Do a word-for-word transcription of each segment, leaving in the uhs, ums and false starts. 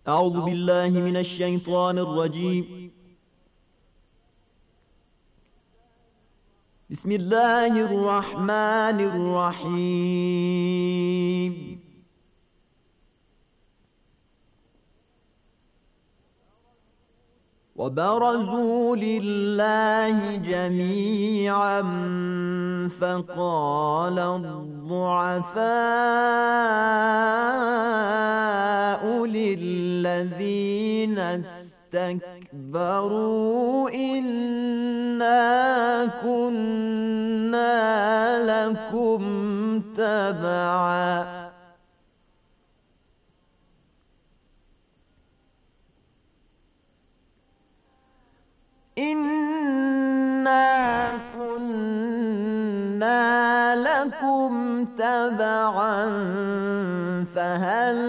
أعوذ بالله من الشيطان الرجيم. بسم الله الرحمن الرحيم. وبرزوا لله جميعا فقال الضعفاء للذين استكبروا إنا كنا لكم تبعا إنا كنا لكم تبعا فهل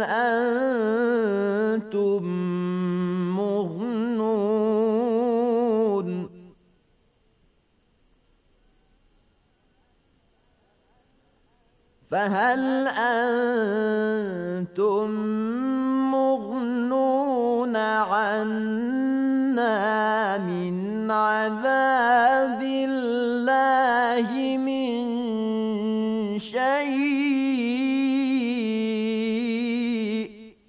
أنتم مغنون فهل أنتم مغنون عنا من عذاب الله من شيء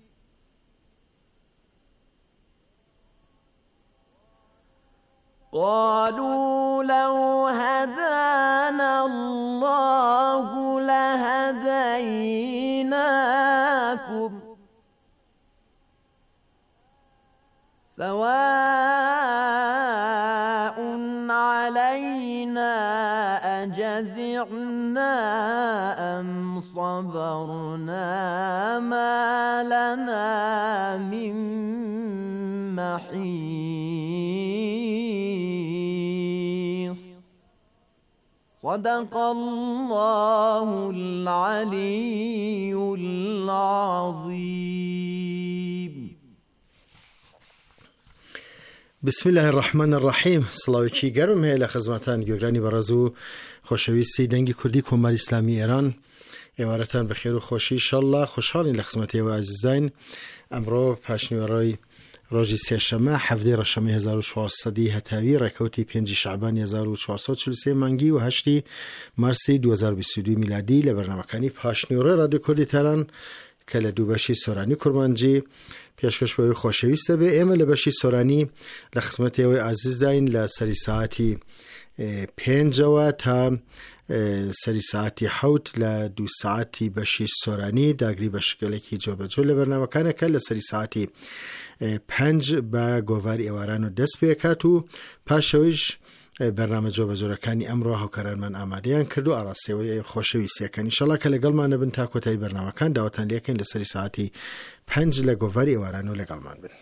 قالوا لو هدانا الله لهديناكم سواء علينا أجزعنا أم صبرنا ما لنا من محيص صدق الله العلي العظيم. بسم الله الرحمن الرحیم. سلاوکی گرم هی لخدمتان گوگرانی برازو خوشویستی دنگی کردی کمال اسلامی ایران ایوارتان بخیر و خوشی انشالله. خوشحالی لخدمتی و عزیزین. امرو پاشنیوارای روزی سه‌شنبه هفده رشمه هزار و چهارصد هتاوی رکوتی پنج شعبان هزار و چهارصد و چهل و سه مانگی و هشت مارس دو هزار و بیست و دو میلادی لبرنامه‌کانی پاشنیوار رادیو کردی تهران که لدوبشی سورانی کرمانجی پیشکش باید خوشویسته به امل بشی سورانی لخدمت و عزیز داین لسری ساعتی پنج و تا سری ساعتی حوت لدو ساعتی بشی سورانی داگری بشکلی که جواب جل برنامه کنه که لسری ساعتی پنج با گوار ایواران و دست بیکاتو پاشویش برنامه جواب جورکانی امرو هاوکاران من آمادهان کردو آراسته و خوشویسته کن انشالله که لگل من بن تا کتای برنامه کن دعوتان لیکن لسری ساعتی پنج لگوار ایواران و لگل من بن.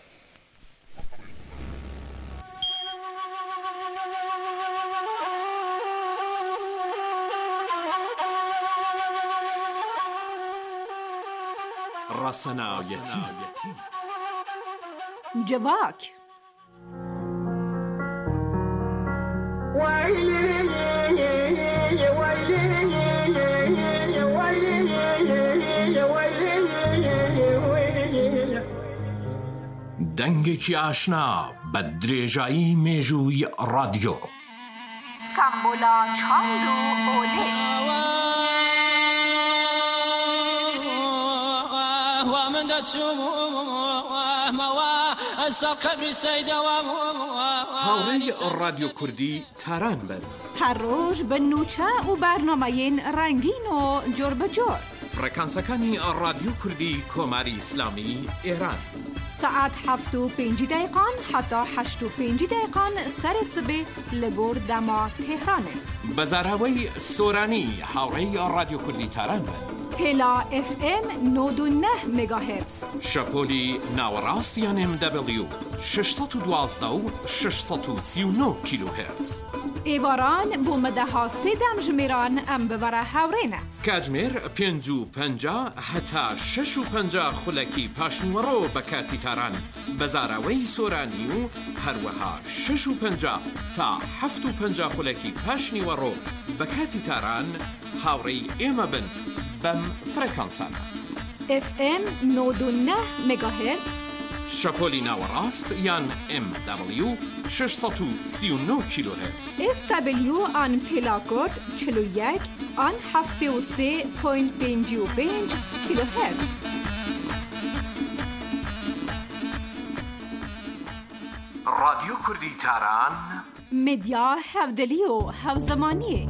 رسنایتی جواک دنگێکی ئاشنا بە درێژایی مێژووی رادیۆ سامبولا چاند و ئۆلێ هاوڕێی رادیۆ کوردی تاران بن هەر ڕۆژ بە نوچە و بەرنامەیەن ڕەنگین و جۆر بەجۆر فڕێکانسەکانی رادیۆ کوردی کۆماری ئیسلامی ئێران ساعت هەفت و پێنج دقیقان حتا هەشت و پێنج دقیقان سەری سبێ لەگۆر دەما تێهرانێ بەزاراوەی سۆرانی هاوڕێی رادیۆ کوردی تاران بن هێلا اف ام نۆد و نە مێگاهێرتز شەپۆلی ناوەڕاستیان ام دبلیو شەشسەد و دوازدە و شەشسەد و سی و نۆ کیلۆهێرتز ئێواران بۆ مەدەها سێدەم ژمێران ئەم ببەرە هاوڕێنە کاتژمێر پێنج و پەنجا هەتا شەش و پەنجا خولەکی پاشنیوەڕۆ بە کاتی تاران بەزاراوەی سۆرانی و هەروەها شەش و پەنجا تا هەفت و پەنجا خولەکی پاشنیوەڕۆ بە کاتی تاران هاوڕێی ئێمە بن بەم فرەکانسانە اف ام نود و نه مگاهرتز شپۆلی ناوەڕاست یان ام دبلیو ششصد و سی و نه کیلوهرتز. اس دبلیو آن پلاکورد چهل و یک آن هفتاد و سه ممیز پنجاه و پنج کیلوهرتز. رادیو کوردی تاران مدیا هەفدەلی و هەوزەمانی.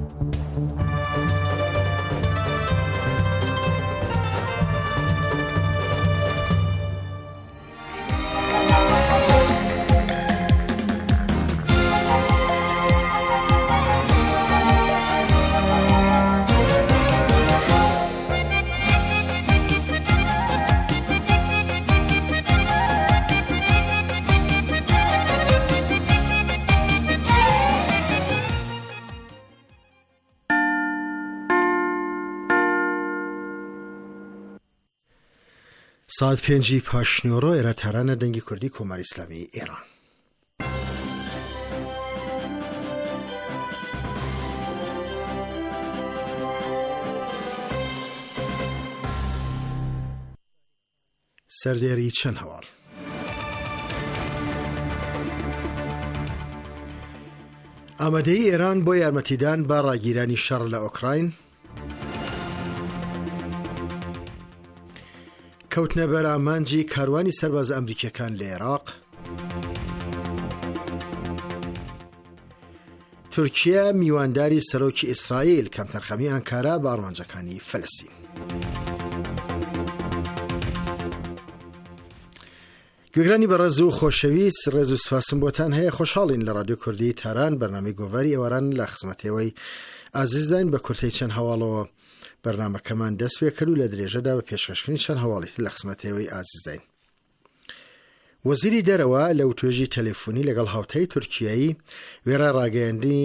ساعت پێنجی پاشنیۆڕۆ ئێرەتارانە دەنگی کوردی کۆماری ئیسلامی ئێران. سەردێری چەند هەواڵ. ئامادەیی ئێران بۆ یارمەتیدان بە ڕاگیرانی شەڕ لە ئۆکراین، کەوتنە بەر ئامانجی کاروانی سەرباز ئەمریکیەکان لە عێراق، تورکیا میوانداری سەرۆکی ئیسرائیل کەمتەرخەمی ئەنکارا بە ئەڕەمەنجەکانی فەلەستین. گوێگرانی بەڕێز و خۆشەویست، ڕێز و سپاسم بۆتان هەیە. خۆشحاڵین لە رادیۆ کوردی تاران بەرنامەی گۆڤاری ئێواران لە خزمەتەوەی ئازیزداین بە کورتەی چەند هەواڵەوە بەرنامەکەمان دەست پێ کرد و لە درێژەدا بە پێشکەشکردنی چەند هەواڵێتی لە خزمەتەوەی ئازیزداین. وەزیری دەرەوە لە وتوێژی تەلێفۆنی لەگەڵ هاوتای تورکیایی وێرە ڕاگەیاندنی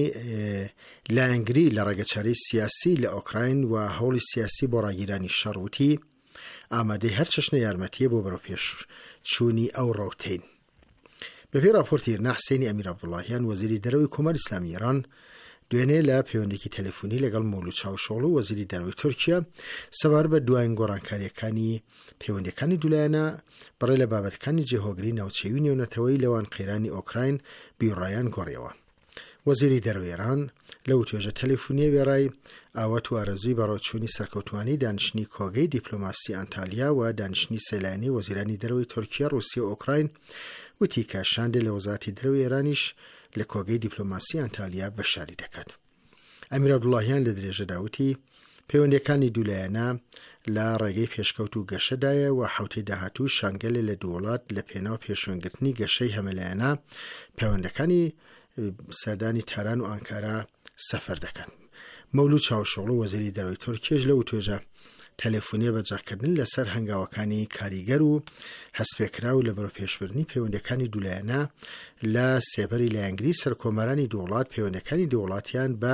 لایەنگری لە ڕێگەچاری سیاسی لە ئۆکراین و هەوڵی سیاسی بۆ ڕاگیرانی شەڕوتی ئامادەی هەر چەشنە یارمەتیە بۆ بەرەوپێش چوونی ئەو ڕەوتین. بەپێی راپۆرتی ئیرنا حسێنی ئەمیر عەبدوڵڵاهیان وەزیری دەرەوەی کۆماری ئیسلامی ئێران دوێنێ لە پەیوەندێکی تەلێفۆنی لەگەڵ مەولود چاوشۆغڵ و وەزیری دەرەوەی تورکیا سەبار بە دوایین گۆڕانکاریەکانی پەیوەندیەکانی دوولایەنە بەڕێ لە بابەتەکانی جێهۆگری ناوچەوی نێونەتەوەی لەوان قەیرانی ئۆکراین بیڕایان گۆڕیەوە. وەزیری دەرەوەی ئێران لە وتوێژە تەلێفۆنیە وێڕای ئاوەت و ئارەزووی بەڕێوەچوونی سەرکەوتوانی دانیشتنی کۆگەی دیپلۆماسی ئەنتالیا و دانیشتنی سەلایەنی وەزیرانی دەرەوەی تورکیا، رووسیا و ئۆکراین وتی کە شاندێ لە وەزارەتی دەرەوەی ئێرانیش لە کۆگەی دیپلۆماسی ئەنتالیا بەشداری دەکات. ئەمیر عەبدوڵڵاهیان لە درێژەدا وتی پەیوەندیەکانی دوولایەنە لە ڕێگەی پێشکەوت و گەشەدایە و حوتەی داهاتوو شانگەلێ لە دوو وڵات لە پێناو پێشوەنگرتنی گەشەی هەمەلایەنە پەیوەندەکانی سەردانی تاران و ئەنکارا سەفەر دەکەن. مەولود چاوشۆغڵ و وەزیری دەرەوەی تورکیاش لە وتوێژە تەلێفۆنیە بەجاکردن لەسەر هەنگاوەکانی کاریگەر و هەستپێکرا و لە بەرەوپێشبردننی پەیوەندەکانی دوولایەنە لە سێبەری لایەنگری سەرکۆمەرانی دوو وڵات پەیوەندەکانی دوو وڵاتیان بە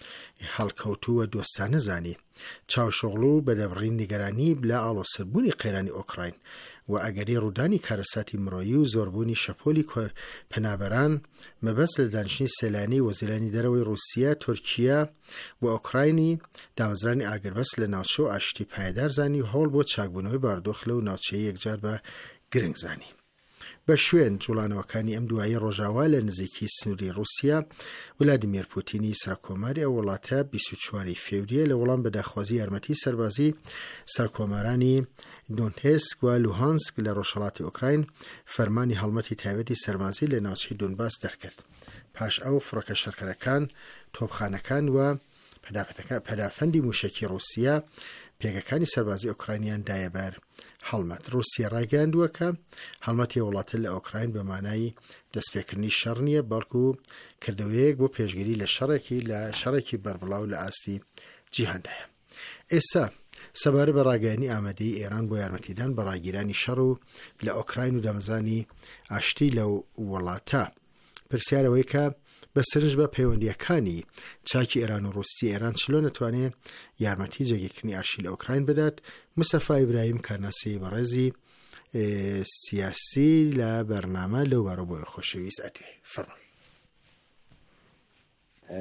هەڵکەوتووە دۆستانە زانی. چاوشۆغڵ و بەدەبڕین نیگەرانی لە ئاڵۆسەربوونی قەیرانی ئۆکراین و ئەگەری ڕوودانی کارەساتی مرۆیی و زۆربوونی شەپۆلی پەنابەران مەبەست لە دانیشتنی سەلایەنی وەزیرانی دەرەوەی رووسیا، تورکیا و ئۆکراینی دامەزرانی ئاگربەست لە ناوچە و ئاشتی پایدار زانی و هەوڵ بۆ چاکبوونەوەی باردۆخ لەو ناوچەیە یەکجار بە گرنگ زانی. بە شوێن جوڵانەوەکانی ئەم دوایی ڕۆژاوا لە نزیکی سنووری رووسیا، ولادیمیر پوتینی سەرکۆماری ئەو وڵاتە بیست و چواری فێوریە لە وەڵام بەداخوازی یارمەتی سەربازی سەرکۆمەرانی دۆنتسک و لوهانسک لە ڕۆژهەڵاتی ئۆکراین فەرمانی هەڵمەتی تایبەتی سەرمازی لە ناوچەی دۆنباس دەرکرد. پاش ئەو فڕۆکە شەرکەرەکان، تۆپخانەکان و پەدافەندی موشکی رووسیا پێگەکانی سەربازی ئۆکراینیان دایەبەر هەڵمەت. رووسیا ڕاگەاندووە کە هەڵمەتی وڵاتە لە ئۆکراین بە مانای دەستپێکردنی شەڕ نیە، بەڵکو کردەوەیەک بۆ پێشگیری لە شەڕێکی لە شەڕێکی بەربڵاو لە ئاستی جیهاندایە. ئێستا سەبارە بە ڕاگەیانی ئامادەی ئێران بۆ یارمەتیدان بە ڕاگیرانی شەڕ و لە ئۆکراین و دەمەزانی ئاشتی لەو وڵاتە پرسیارەوەی کە بە سرنج بە پەیوەندیەکانی چاکی ئێران و ڕووسی ئێران چلۆ نەتوانێت یارمەتی جێگیرکردنی ئاشتی لە ئۆکراین بدات. مستەفا ئیبراهیم کارناسی بەڕێزی سیاسی لە بەرنامە لەو بارە بۆی خۆشەویست ئەتێ فەرمان.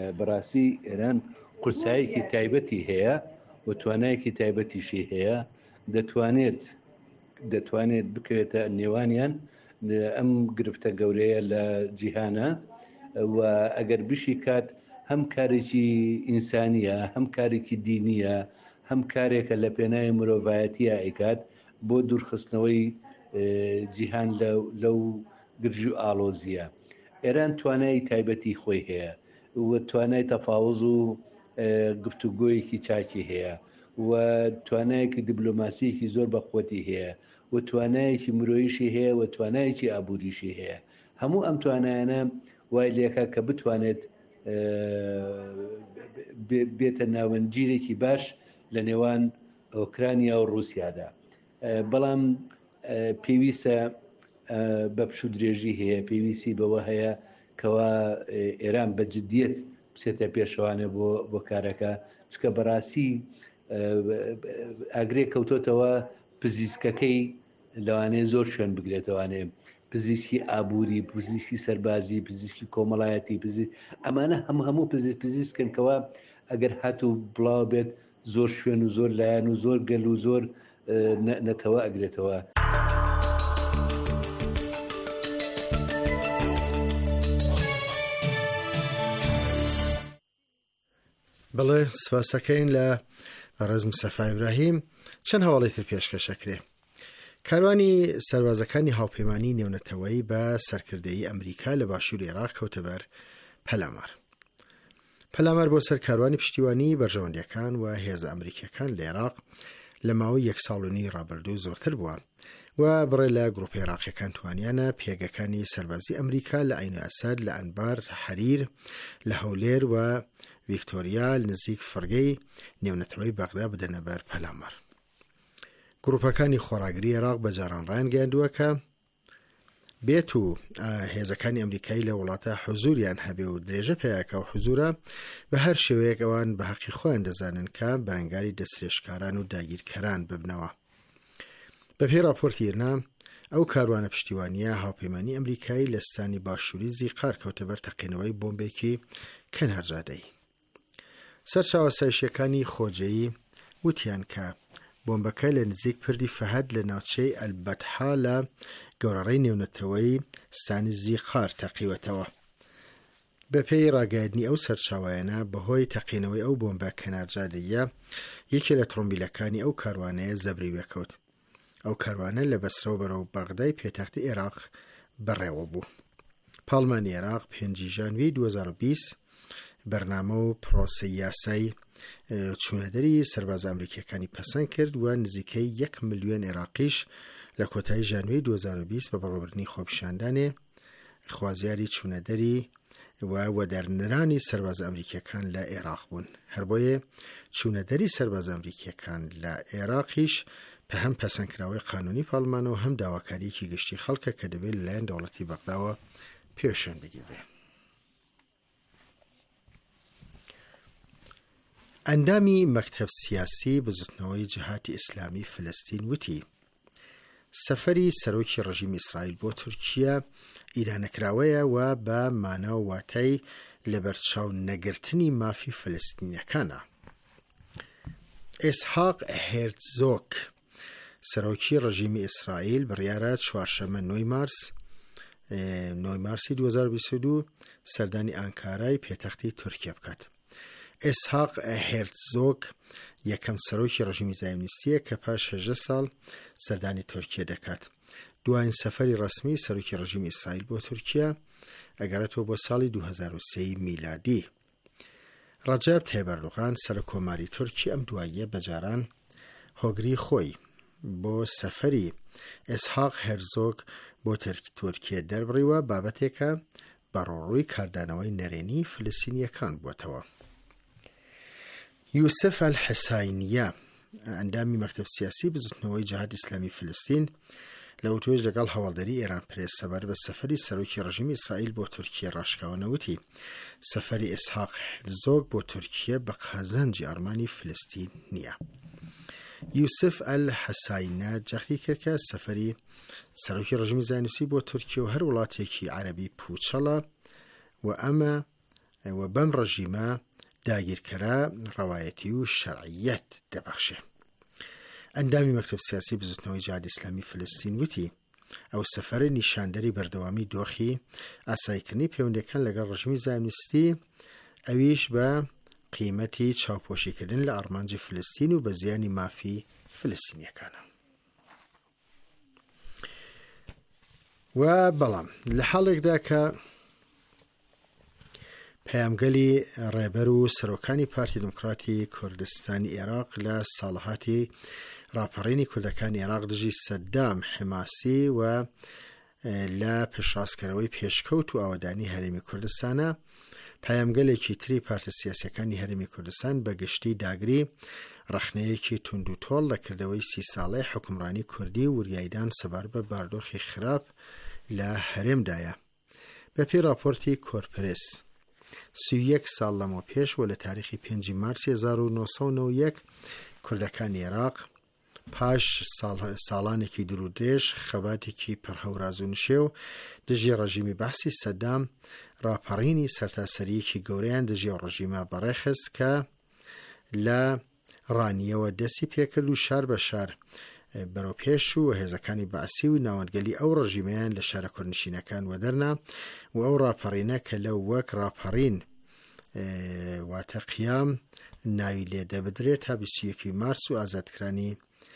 بەڕاستی ئێران قورسایەکی تایبەتی هەیە و توانایەکی تایبەتیشی هەیە دەتوانێت دەتوانێت بکرێتە نێوانیان ئەم گرفتە گەورەیە لە جیهانە و ئەگەر بشی کات هەم کارێکی ئینسانیە، هەم کارێکی دینیە، هەم کارێکە لە پێناوی مرۆڤایەتیە ئەیکات بۆ دوورخستنەوەی جیهان لەو گرژ و ئاڵۆزیە. ئێران توانای تایبەتی خۆی هەیە و توانای تەفاوز و گفتوگۆیەکی چاکی هەیە و توانایەکی دیبلۆماسیەکی زۆر بەقوەتی هەیە و توانایەکی مرۆیشی هەیە و توانایەکی ئابووریشی هەیە. هەموو ئەم توانایانە وای لێکە کە بتوانێت بێتە ناوەنجیرێکی باش لە نێوان ئۆکرانیا و رووسیادا. بەڵام پێویستە بە پشو درێژی هەیە، پێویستی بەوە هەیە کەوا ئێران بە جددیت بچێتە پێشەوانە بۆ کارەکە، چکە بەڕاستی ئاگرێ کەوتۆتەوە پزیسکەکەی لەوانەیە زۆر شوێن بگرێتەوانێ، پزیشکی ئابووری، پزیشکی سەربازی، پزیشکی کۆمەڵایەتی، ئەمانە هەموو هەموو پزیسکنکەوە ئەگەر هاتوو بڵاو بێت زۆر شوێن و زۆر لایەن و زۆر گەل و زۆر نەتەوە ئەگرێتەوە. بەڵێ سپاسەکەین لە ڕێزم سەفا ئیبراهیم. چەند هەواڵی تر پێشکەشەکرێ. کاروانی سەربازەکانی هاوپەیمانی نێونەتەوەی بە سەرکردەیی ئەمریکا لە باشووری عێراق کەوتە بەر پەلامار. پەلامار بۆ سەر کاروانی پشتیوانی بەرژەوەندیەکان و هێزە ئەمریکیەکان لە عێراق لە ماوەی یەک ساڵ و نی ڕابردوو زۆرتر بووە و بڕێ لە گروپی عێراقیەکان توانیانە پێگەکانی سەربازی ئەمریکا لە عین ئەسەد، لە ئەنبار، حەریر، لە هەولێر و ڤیکتۆریا نزیک فڕگەی نێونەتەوەی بەغدا بدەنە بەر پەلامار. گروپەکانی خۆراگری عێراق بەجاران ڕایانگەیاندووە کە بێت و هێزەکانی ئەمریکایی لە وڵاتە حوزوریان هەبێ و درێژە پێیاکە و حوزورە بە هەر شێوەیەک ئەوان بە حەقی خۆیان دەزانن کە بەرەنگاری دەستێشکاران و داگیرکەران ببنەوە. بەپێی راپۆرتی ئیرنا ئەو کاروانە پشتیوانیە هاوپەیمانی ئەمریکایی لە ستانی باشووری زیقار کەوتە بەر تەقینەوەی بۆمبێکی کەنارجادەیی. سەرچاوە سایشیەکانی خۆجەیی وتیان کە بۆمبەکە لە نزیک پردی فەهەد لە ناوچەی ئەلبەتحا لە گەورەڕێی نێونەتەوەی ستانی زیقار تەقیوەتەوە. بەپێی ڕاگەیاندنی ئەو سەرچاوایانە بەهۆی تەقینەوەی ئەو بۆمبە کەنارجادەیە یەکێ لە ترۆمبیلەکانی ئەو کاروانەیە زەبری وێکەوت. ئەو کاروانە لە بەسرە و بەرەو بەغدای پێتەختی عێراق بەڕێوە بوو. پاڵمانی عێراق پێنجی ژانوی دوو هەزار و بیست بەرنامە و پرۆسەی یاسای چوونەدەری سەرباز ئەمریکیەکانی پەسەند کرد و نزیکەی یەک ملیۆن عێراقیش لە کۆتایی ژانوی دوو هەزار و بیست بە بەڕێوەبردنی خۆپیشاندانێ خوازیاری چوونەدەری و وەدەرنرانی سەرباز ئەمریکیەکان لە عێراق بوون. هەر بۆیە چوونەدەری سەرباز ئەمریکیەکان لە عێراقیش پە هەم پەسەندکراوەی قانونی پاڵمانەوە هەم داواکاریەکی گشتی خەڵکە کە دەبێت لەلایەن دەوڵەتی بەغداوە پێشێن بگیرێ. ئەندامی مەکتەب سیاسی بزوتنەوەی جیهاتی ئیسلامی فلەستین وتی سەفەری سەرۆکی ڕژیمی ئیسرائیل بۆ تورکیا ئیرانەکراوەیە و بە مانە و واتای لەبەرچاو نەگرتنی مافی فلەستینیەکانە. ئێسحاق هێرتزۆک سەرۆکی ڕژیمی ئیسرائیل بڕیارە چوارشەمە نۆی مارس نۆی مارسی دوو هەزار و بیست و دوو سەردانی ئانکارای پێتەختی تورکیا بکات. ئێسحاق هێرتزۆک یەکەم سەرۆکی ڕژیمی زایۆنیستیە کە پاش هەژدە ساڵ سەردانی تورکیا دەکات. دوایین سەفەری ڕەسمی سەرۆکی ڕژیمی ئیسرائیل بۆ تورکیا ئەگەڕێتەوە بۆ ساڵی دوو هەزار و سێ میلادی. ڕەجەب تایب ئەردۆغان سەرۆکۆماری تورکی ئەم دواییە بەجاران هۆگری خۆی بۆ سەفەری ئێسحاق هێرتزۆک بۆ تورکیا دەربڕیوە بابەتێکە بەڕۆڕووی کاردانەوەی نەرێنی فلسطینیەکان بووەتەوە. یوسف ئەلحەساینیە ئەندامی مەکتەب سیاسی بزوتنەوەی جیهاد ئیسلامی فلسطین لە وتوێژ لەگەڵ هەواڵدەری ئێران پرێس سەبار بە سەفەری سەرۆکی ڕژیمی ئیسرائیل بۆ تورکیا ڕاشکاوەنەوتی سەفەری ئێسحاق هێرتزۆک بۆ تورکیا بە قازانجی ئەرمانی فلسطین نییە. یوسف ئەلحەساینە جەختی کرد کە سەفەری سەرۆکی ڕژیمی زایۆنیستی بۆ تورکیا و هەر وڵاتێکی عەرەبی پوچەڵە و ئەمە و بەم ڕژیمە داگیرکەرە ڕەوایەتی و شەرعیەت دەبەخشێ. ئەندامی مەکتەب سیاسی بزوتنەوەی جیهادی ئیسلامی فلستین وتی ئەو سەفەرە نیشاندەری بەردەوامی دۆخی ئاساییکردنی پەیوەندیەکان لەگەڵ ڕژمی زایۆنیستی، ئەویش بە قیمەتی چاوپۆشیکردن لە ئارمانجی فلستین و بە زیانی مافی فلستینیەکانە. و بەڵام لە حاڵێکدا کە پەیامگەلی ڕێبەر و سەرۆکانی پارتی دموکراتی کوردستانی عێراق لە ساڵەهاتی ڕاپەڕینی کوردەکانی عێراق دژی سەدام حماسی و لە پێشڕاستکەرەوەی پێشکەوت و ئاوەدانی هەرێمی کوردستانە، پەیامگەلێکی تری پارتە سیاسیەکانی هەرێمی کوردستان بە گشتی داگری ڕەخنەیەکی توند و تۆڵ لە کردەوەی سی ساڵەی حکومڕانی کوردی و وریایدان سەبار بە باردۆخی خراپ لە هەرێمدایە. بەپێی راپۆرتی کۆرپرێس، سی و یەک ساڵ لەمەوە پێش و لە تاریخی پێنجی مارسی هەزار و نۆسەد و نۆ و یەک کوردەکانی عێراق پاش ساڵانێکی دوور و درێژ خەباتێکی پڕهەوراز و نشێو دژی ڕەژیمی بەحسی سەدام ڕاپەڕینی سەرتاسەریەکی گەورەیان دژی ڕەژیمە بەڕێخست کە لە ڕانیەوە دەستی پێکرد و شار بە شار بەرەو پێش و هێزەکانی بەعسی و ناوەندگەلی ئەو ڕەژیمەیان لە شارە کوردنشینەکان وەدەرنا و ئەو ڕاپەڕینە کە لەو وەک ڕاپەڕین واتە قیام ناوی لێدە بدرێت تا بیست و یەکی مارس و ئازادکرانی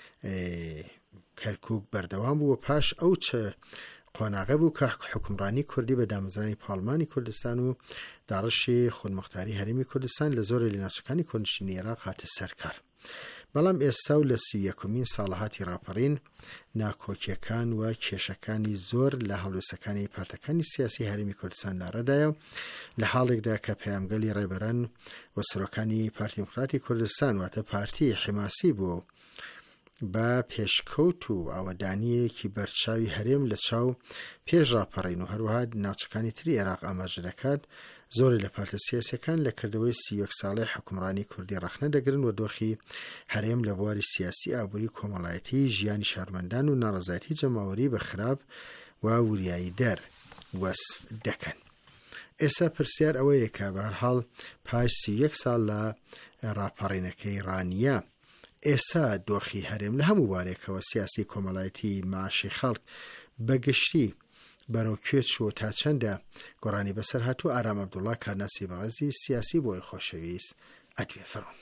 کەرکووک بەردەوام بوو و پاش ئەو چه قۆناغە بوو کە حکومڕانی کوردی بە دامەزرانی پاڵمانی کوردستان و داڕشی خودمختاری هەرێمی کوردستان لە زۆرێک لە ناوچەکانی کوردنشینی عێراق هاتە سەرکار. بەڵام ئێستا و لە سی یەکمین ساڵەهاتی ڕاپەڕین ناکۆکیەکان و کێشەکانی زۆر لە هەڵوێستەکانی پارتەکانی سیاسی هەرێمی کوردستان ناڕەدایە و لە حاڵێکدا کە پەیامگەلی ڕێبەران و سەرۆکانی پارتی دموکراتی کوردستان واتە پارتی حماسی بوو بە پێشکەوت و ئاوەدانیەکی بەرچاوی هەرێم لە چاو پێش ڕاپەڕین و هەروەها ناوچەکانی تری عێراق ئاماژە دەکات، زۆری لە پارتە سیاسیەکان لە کردەوەی سی و یەک ساڵەی حکومڕانی کوردی ڕەخنە دەگرن و دۆخی هەرێم لە بواری سیاسی، ئابووری، کۆمەڵایەتی، ژیانی شارمەندان و ناڕەزایەتی جەماوەری بە خراپ و وریایی دەر وەسف دەکەن. ئێستا پرسیار ئەوەیە کە بەهەرحاڵ پاش سی و یەک ساڵ لە ڕاپەڕینەکەی ڕانیە، ئێستا دۆخی هەرێم لە هەموو وارێکەوە سیاسی، کۆمەڵایەتی، معاشی خەڵک بەگشتی بەرەو کوێ چوە تا چەندە گۆڕانی بەسەر هاتووە. ئارام عەبدوڵڵا کارناسی بەڕێزی سیاسی بۆی خۆشەویست ئەدوێ فەرموو.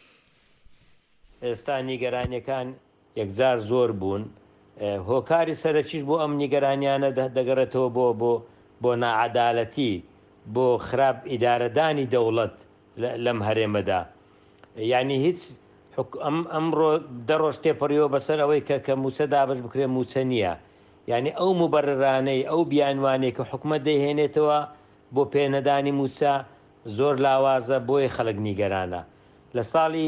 ئێستا نیگەرانیەکان یەکجار زۆر بوون، هۆکاری سەرەکیش بۆ ئەم نیگەرانیانە دەگەڕێتەوە بۆ بۆ بۆ نائەدالەتی، بۆ خراپ ئیدارەدانی دەوڵەت لەم هەرێمەدا. یعنی هیچ ئەمڕۆ دەڕۆژ تێپەڕیەوە بەسەر ئەوەی کە کە موچە دابش بکرێ موچە نییە. یعنی ئەو مبەررانەی ئەو بیانوانەی کە حکومەت دەیهێنێتەوە بۆ پێنەدانی موچە زۆر لاوازە، بۆی خەڵک نیگەرانە. لە ساڵی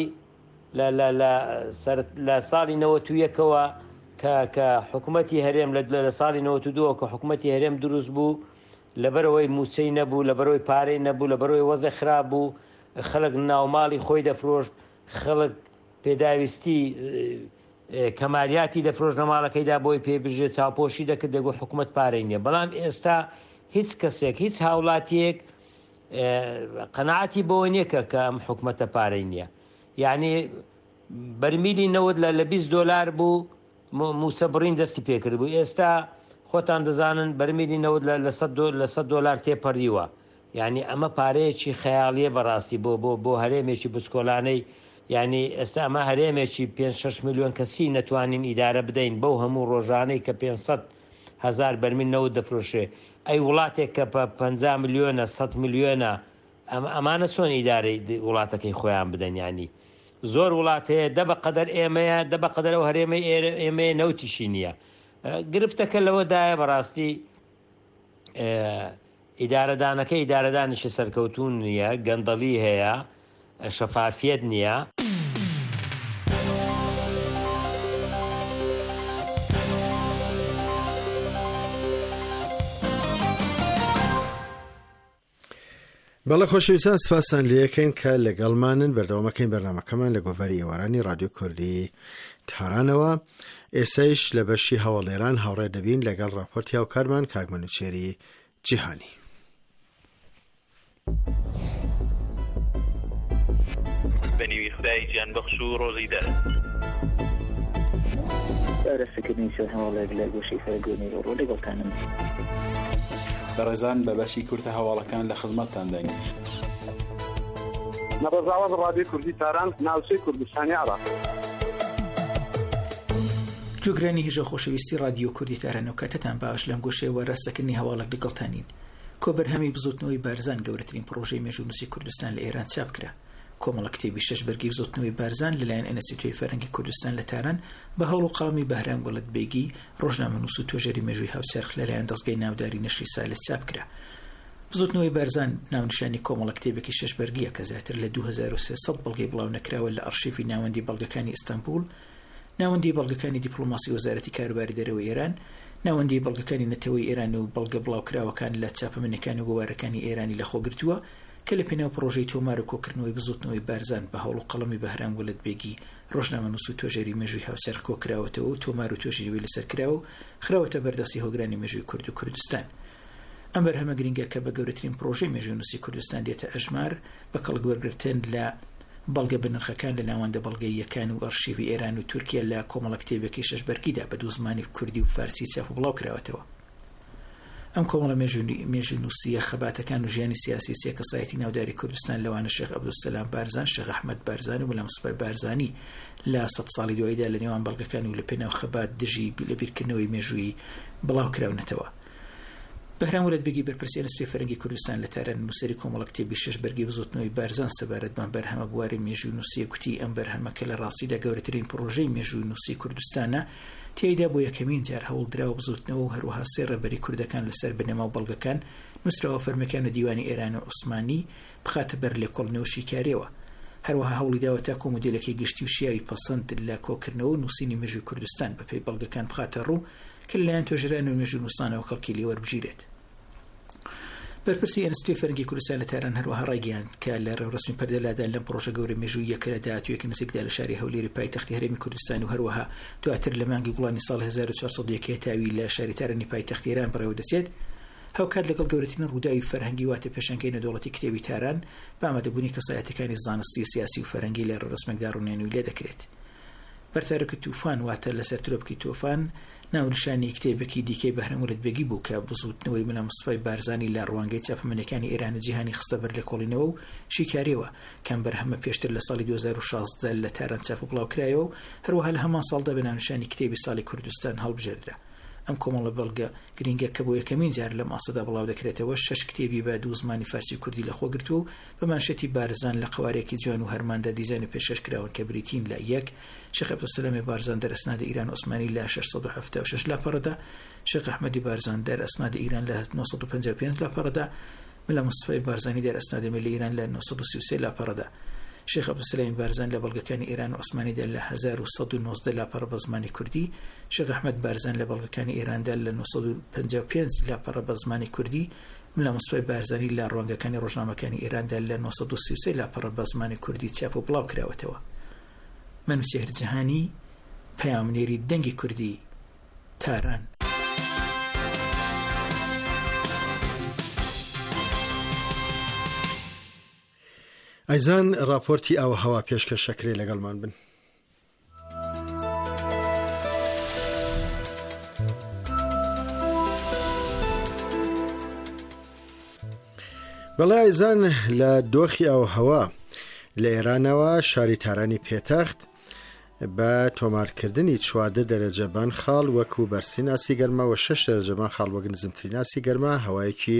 لە ساڵی نەوەت و یەکەوە کە حکومەتی هەرێم لە ساڵی نەوەت و دووە کە حکومەتی هەرێم دروست بوو، لەبەرەوەی موچەی نەبوو، لەبەرەوەی پارەی نەبوو، لەبەرەوەی وەزە خراپ بوو، خەڵک ناوماڵی خۆی دەفرۆشت، خەڵک پێداویستی کەمالیاتی دەفرۆشنە ماڵەکەیدا بۆی پێبژێت، چاوپۆشی دەکرد، دەگو حکومەت پارەی نییە. بەڵام ئێستا هیچ کەسێک، هیچ هاوڵاتیەک قەناعەتی بەوە نییە کە کە ئەم حکومەتە پارەی نییە. یعنی بەرمیلی نەوت لە بیست دۆلار بوو، موچە بڕین دەستی پێکرد بوو. ئێستا خۆتان دەزانن بەرمیلی نەوت لە سەد دۆلار تێپەڕیوە. یعنی ئەمە پارەیەکی خەیاڵیە بەڕاستی بۆ بۆ بۆ هەرێمێکی بچکۆلانەی. یعنی ئێستا ئەمە هەرێمێکی پێنج شەش میلیۆن کەسی نەتوانین ئیدارە بدەین بەو هەموو ڕۆژانەی کە پێنجسەد هەزار بەرمیل نەوت دەفرۆشێ. ئەی وڵاتێک کە پەنجا میلیۆنە سەد میلیۆنە، ئەمانە چۆن ئیدارەی وڵاتەکەی خۆیان بدەن؟ ینی زۆر وڵات هەیە دە بە قەدەر ئێمەیە، دە بە قەدەر ئەو هەرێمەی ئێمەیە نەوتیشی نییە. گرفتەکە لەوەدایە بەڕاستی ئیدارەدانەکە ئیدارەدانیشی سەرکەوتون نییە، گەندەڵی هەیە، شەفافیت نییە. بەڵێ خۆشەویستان، سپاسان لە یەکەین کە لەگەڵمانن. بەردەوامەکەین بەرنامەکەمان لە گۆڤاری ئێوارانی رادیۆ کوردی تارانەوە. ئێسایش لە بەشی هەوڵێران هاوڕێ دەبین لەگەڵ راپۆرتی هاوکارمان کاک منوچێری جیهانی. بەنیوی خدای گیان بەخش و ڕۆزی دەر. بارەسەکردنی سەر هەواڵێک لە گۆشەی فەرگۆنی ڕۆ لەگەڵتانم. بەڕێزان بە بەشی کورتە هەواڵەکان لە خزمەتتان دەین. نەڕەزاوەز ڕادیۆ کوردی تاران ناوچەی کوردستانی عێراق. جوگرانی هێژە خۆشەویستی رادیۆ کوردی تاران و کاتتان باش لەم گۆشەیەوە ڕاستەکردنی هەواڵێک لەگەڵتانین. کۆبەرهەمی بزوتنەوەی بارزان گەورەترین پرۆژەی مێژوونووسی کوردستان لە ئێران چاپ کرا. کۆمەڵە کتێبی شەش بەرگی بزوتنەوەی بارزان لەلایەن ئەنەستیتوی فەرەنگی کوردستان لە تاران بە هەوڵ و قاڵمی بەهرام وەڵەت بێگی ڕۆژنامەنووس و تۆژێری مێژووی هاوچەرخ لەلایەن دەستگای ناوداری نەشری سالت چاپ کرا. بزوتنەوەی بارزان ناونیشانی کۆمەڵە کتێبێکی شەش بەرگیە کە زیاتر لە دوو هەزار و سێسەد بەڵگەی بڵاو نەکراوە لە ئەرشیفی ناوەندی بەڵگەکانی ئیستانبول، ناوەندی بەڵگەکانی دیپلۆماسی وەزارەتی کاروباری دەرەوەی ئێران، ناوەندی بەڵگەکانی نەتەوەی ئێران و بەڵگە بڵاوکراوەکان لە چاپەمەنەکانی و گۆوارەکانی ئێرانی لەخۆگرتووە کە لە پێناو پرۆژەی تۆمار و کۆکردنەوەی بزوتنەوەی بارزان بە هەوڵ و قەڵەمی بەهرام وەلەت بێگی ڕۆژنامەنووس و تۆژێری مێژووی هاوچەرخ کۆکراوەتەوە و تۆمار و تۆژێریەوەی لەسەر کراوە و خراوەتە بەردەستی هۆگرانی مێژووی کورد و کوردستان. ئەم بەرهەمە گرنگە کە بە گەورەترین پرۆژەی مێژوونووسی کوردستان دێتە ئەژمار بە کەڵگوەرگرتن لە بەڵگە بنرخەکان لە ناوەندە بەڵگەی یەکان و ئەرشیڤی ئێران و تورکیا لە کۆمەڵە کتێبێکی شەش بەرگیدا بە دوو زمانی کوردی و فارسی چاپ و بڵاو کراوەتەوە. ئەم کۆمەڵە مێژوونووسیە خەباتەکان و ژیانی سیاسی سێ کەسایەتی ناوداری کوردستان لەوانە شێخ عەبدولسەلام بارزان، شێخ ئەحمەد بارزان و مەلا مستەفای بارزانی لە سەد ساڵی دواییدا لە نێوان بەڵگەکان و لە پێناو خەبات دژی لە بیرکردنەوەی مێژووی بڵاو کراونەتەوە. بەهرام وەلەت بێگی بەرپرسی ئەنەستوی فەرەنگی کوردستان لە تاران نووسەری کۆمەڵە کتێبی شەش بەرگی بزوتنەوەی بارزان سەبارەتمان بەرهەمە بواری مێژوونووسیە گوتی ئەم بەرهەمە کە لە ڕاستیدا گەورەترین پرۆژەی مێژوونووسی کوردستانە تێیدا بۆ یەکەمین جار هەوڵ دراوە بزوتنەوە و هەروەها سێ ڕێبەری کوردەکان لەسەر بنەما و بەڵگەکان نووسراوە فەرمەکان و دیوانی ئێران و عوسمانی بخاتە بەر لێکۆڵنەوە شیکاریەوە. هەروەها هەوڵی داوە تا کۆمۆدێلەکەی گشتی و شیاوی پەسەند لە کۆکردنەوە و نووسینی مێژووی کوردستان بەپێی بەڵگەکان بخاتە ڕوو کە لەلایەن تۆژەران و مێژوونووسانەوە خەڵکی لێوەربژیرێت. بەرپرسی ئەنەستوی فەرەنگی کوردستان لە تاران هەروەها ڕایگەیاند کە لە ڕێوەڕسمی پەردەلادان لەم پرۆژە گەورەی مێژووی یەکە لە داهاتوویەکی نزیکدا لە شاری هەولێری پایتەختی هەرێمی کوردستان و هەروەها دواتر لە مانگی گوڵانی ساڵی هەزار و چوارسەد و یەک تاوی لە شاری تارانی پایتەختی ئێران بەڕێوە دەچێت. هەوکات لەگەڵ گەورەترین ڕووداوی فەرهەنگی واتە پێشەنگەی نەدەوڵەتی کتێبی تاران بە ئامادەبوونی کەسایەتەکانی زانستی سیاسی و فەرهەنگی لە ڕێوەڕسمێکدا ڕوونێنووی لێ دەکرێت. بەرتارەکە تووفان واتە لەسەر ترۆپکی تۆفان ناونیشانی کتێبێکی دیکەی بەهرام وەلەت بێگی بوو کە بزوتنەوەی مەلا مستەفای بارزانی لە ڕوانگەی چاپەمەنەکانی ئێران و جیهانی خستە بەر لێکۆڵینەوە و شیکاریەوە کەم بەرهەمە پێشتر لە ساڵی دوو هەزار و شازدە لە تاران چاپ و بڵاو کرایەوە و هەروەها لە هەمان ساڵدا بە ناونیشانی کتێبی ساڵی کوردستان هەڵبژێردرا. ئەم کۆمەڵە بەڵگە گرنگە کە بۆ یەکەمین جار لەم ئاسەدا بڵاو دەکرێتەوە شەش کتێبی بە دوو زمانی فارسی و کوردی لەخۆگرتووە و بە مانشێتی بارزان لە قوارێکی جوان و هەرماندا دیزاین و پێشەش کراون کە بریتین لە یەک شێخ عەبدولسەلامی بارزان دەرئەسنادی ئیران عوسمانی لە شەشسەد و هەفتاد و شەش لاپەڕەدا، شێخ ئەحمەدی بارزان دەرئەسنادی ئیران لە نۆسەد و پەنجا و پێنج لاپەڕەدا، مەلا مستەفای بارزانی دەرئەسنادی ملی ئیران لە نۆسەد و سی و سێ لاپەڕەدا، شێخ عەبدولسەلامی بارزان لە بەڵگەکانی ئێران و عوسمانیدا لە هەزار و سەد و نۆزدە لاپەڕە بە زمانی کوردی، شێخ ئەحمەد بارزان لە بەڵگەکانی ئێراندا لە نۆسەد و پەنجا و پێنج لاپەڕە بە زمانی کوردی، مەلا مستەفای بارزانی لە ڕوانگەکانی ڕۆژنامەکانی ئێراندا لە نۆسەد و سی و سێ لاپەڕە بە زمانی کوردی چاپ و بڵاو کراوەتەوە. منوچێر جەهانی، پەیامنێری دەنگی کوردی، تاران. ئایزان راپۆرتی ئاو هەوا پێشکەشەکرێ لەگەڵمان بن. بەڵێ ئایزان لە دۆخی ئاو هەوا لە ئێرانەوە شاری تارانی پێتەخت بە تۆمارکردنی چواردە دەرەجە بان خاڵ وەکو بەرسی ناسی گەرمە و شەش دەرەجە بان خاڵ وەک نزمتری ناسی گەرمە هەوایەکی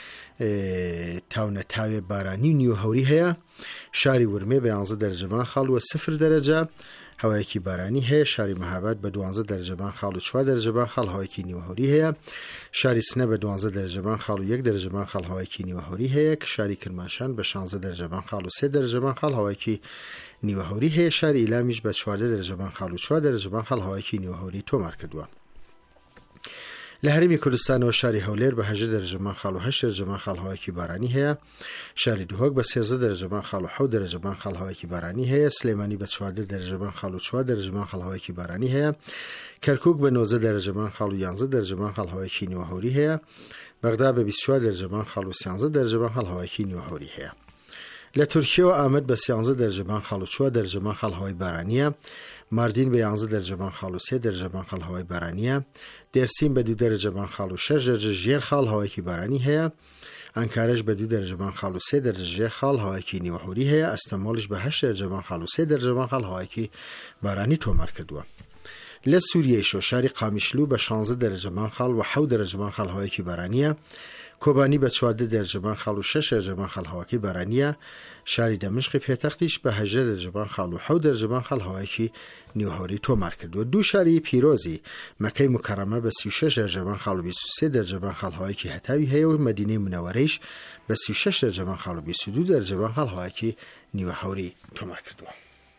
تاونە تاوێ بارانی و نیوهەوری هەیە. شاری ورمێ بە یانزە دەرەجە بان خاڵ و سفر دەرەجە هەوایەکی بارانی هەیە. شاری مەهاباد بە دوانزە دەرەجە بان خاڵ و چوار دەرەجە بان خاڵ هەوایەکی نیوهەوری هەیە. شاری سنە بە دوانزە دەرەجە بان خاڵ و یەک دەرەجە بان خاڵ هەوایەکی نیوهەوری هەیە کە شاری کرماشان بە شانزە دەرەجە بان خاڵ و سێ دەرەجە بان خاڵ هەوایەکی نیوهەوری هەیە. شاری ئیلامیش بە چواردە دەرەجە بان خاڵ و چوار دەرەجە بان خاڵ هەوایەکی نیوهەوری تۆمار کردووە. لە هەرێمی کوردستانەوە شاری هەولێر بە هەژدە دەرەجە بان خاڵ و هەشت دەرەجە بان خاڵ هەوایەکی بارانی هەیە. شاری دوهۆک بە سێزدە دەرەجە بان خاڵ و حەوت دەرەجە بان خاڵ هەوایەکی بارانی هەیە. سلێمانی بە چواردە دەرەجە بان خاڵ و چوار دەرەجە بان خاڵ هەوایەکی بارانی هەیە. کەرکووک بە نۆزدە دەرەجە بان خاڵ و یانزە دەرەجە بان خاڵ هەوایەکی نیوهەوری هەیە. بەغدا بە بیست و چوار دەرەجە بان خاڵ و سیانزە دەرەجە بان خاڵ هەوایەکی نیوهەوری هەیە. لە تورکیەوە ئامەد بە سیانزە دەرەجەبان خاڵ و چوار دەرەجەبان خاڵ هەوای بارانیە، ماردین بە یانزە دەرەجەبان خاڵ و سێ دەرەجەبان خاڵ هەوای بارانیە، دێرسین بە دوو دەرەجەبان خاڵ و شەش دەرەجە ژێر خاڵ هەوایەکی بارانی هەیە، ئەنکارەش بە دوو دەرەجەبان خاڵ و سێ دەرەجە ژێر خاڵ هەوایەکی نیوەهۆری هەیە، ئەستەمۆڵش بە هەشت دەرەجەبان خاڵ و سێ دەرەجەبان خاڵ هەوایەکی بارانی تۆمار کردووە. لە سووریەیشەوە شاری قامیشلو بە شانزە دەرەجەبان خاڵ و حەوت دەرەجەبان خاڵ هەوایەکی بارانیە، کۆبانی بە چواردە دەرەجەبان خاڵ و شەش دەرەجەبان خاڵ هەوایەکی بارانیە، شاری دەمشقی پێتەختیش بە هەژدە دەرەجەبان خاڵ و حەوت دەرەجەبان خاڵ هەوایەکی نیوەهۆری تۆمار کردووە. دوو شاری پیرۆزی مەکەی مکەڕەمە بە سی و شەش دەرەجەبان خاڵ و بیست و سێ دەرەجەبان خاڵ هەوایەکی هەتاوی هەیە و مەدینەی منەوەرەیش بە سی و شەش دەرەجەبان خاڵ و بیست و دوو دەرەجەبان خاڵ هەوایەکی نیوەهۆری تۆمار کردووە.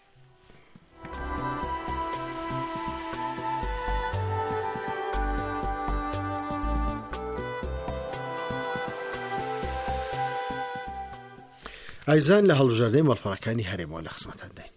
ئایزان لە هەڵبژاردەی مەڵپەڕەکانی هەرێمەوە لە خزمەتان دەین.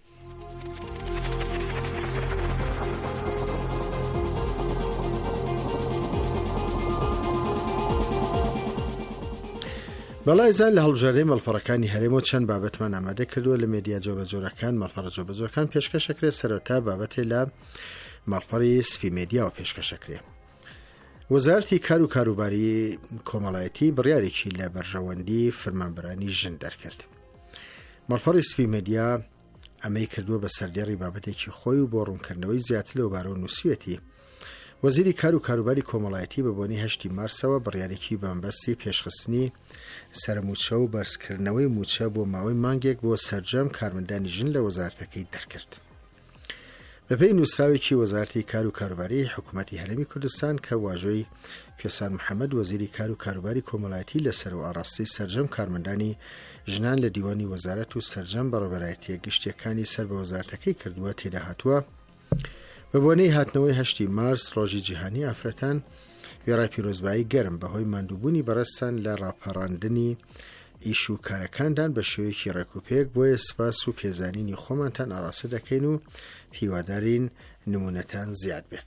بەڵای ئایزان لە هەڵبژاردەی مەڵپەڕەکانی هەرێمەوە چەند بابەتمان ئامادە کردووە لە مێدیا جۆبەجۆرەکان مەڵپەڕە جۆبەجۆرەکان پێشکەشەکرێ. سەرەتا بابەتێ لە مەڵپەڕی سپی مێدیاوە پێشکەشەکرێ. وەزارەتی کار و کاروباری کۆمەڵایەتی بڕیارێکی لە بەرژەوەندی فەرمانبەرانی ژن دەرکرد. مەڵپەڕی سپی مێدیا ئەمەی کردووە بە سەردێڕی بابەتێکی خۆی و بۆ ڕوونکردنەوەی زیاتر لەو بارەوە نووسیەتی. وەزیری کار و کاروباری کۆمەڵایەتی بە بۆنی هەشتی مارسەوە بڕیارێکی بەمبەستی پێشخستنی سەرموچە و بەرزکردنەوەی موچە بۆ ماوەی مانگێک بۆ سەرجەم کارمەندانی ژن لە وەزارەتەکەی دەرکرد. بەپێی نووسراوێکی وەزارەتی کار و کاروباری حکوومەتی هەرێمی کوردستان کە واژۆی کوێسان محەممەد وەزیری کار و کاروباری کۆمەڵایەتی لەسەر و ئاڕاستی سەرجەم کارمەندانی ژنان لە دیوانی وەزارەت و سەرجەم بەڕێوەبەرایەتیە گشتیەکانی سەر بە وەزارەتەکەی کردووە تێدا هاتووە بە بۆنەی هاتنەوەی هەشتی مارس ڕۆژی جیهانی ئافرەتان وێڕای پیرۆزبایی گەرم بەهۆی ماندووبوونی بەڕستان لە ڕاپەڕاندنی ئیش و کارەکاندان بە شێوەیەکی ڕێکوپێک بۆیە سپاس و پێزانینی خۆمانتان ئاڕاستە دەکەین و هیوادارین نمونەتان زیاد بێت.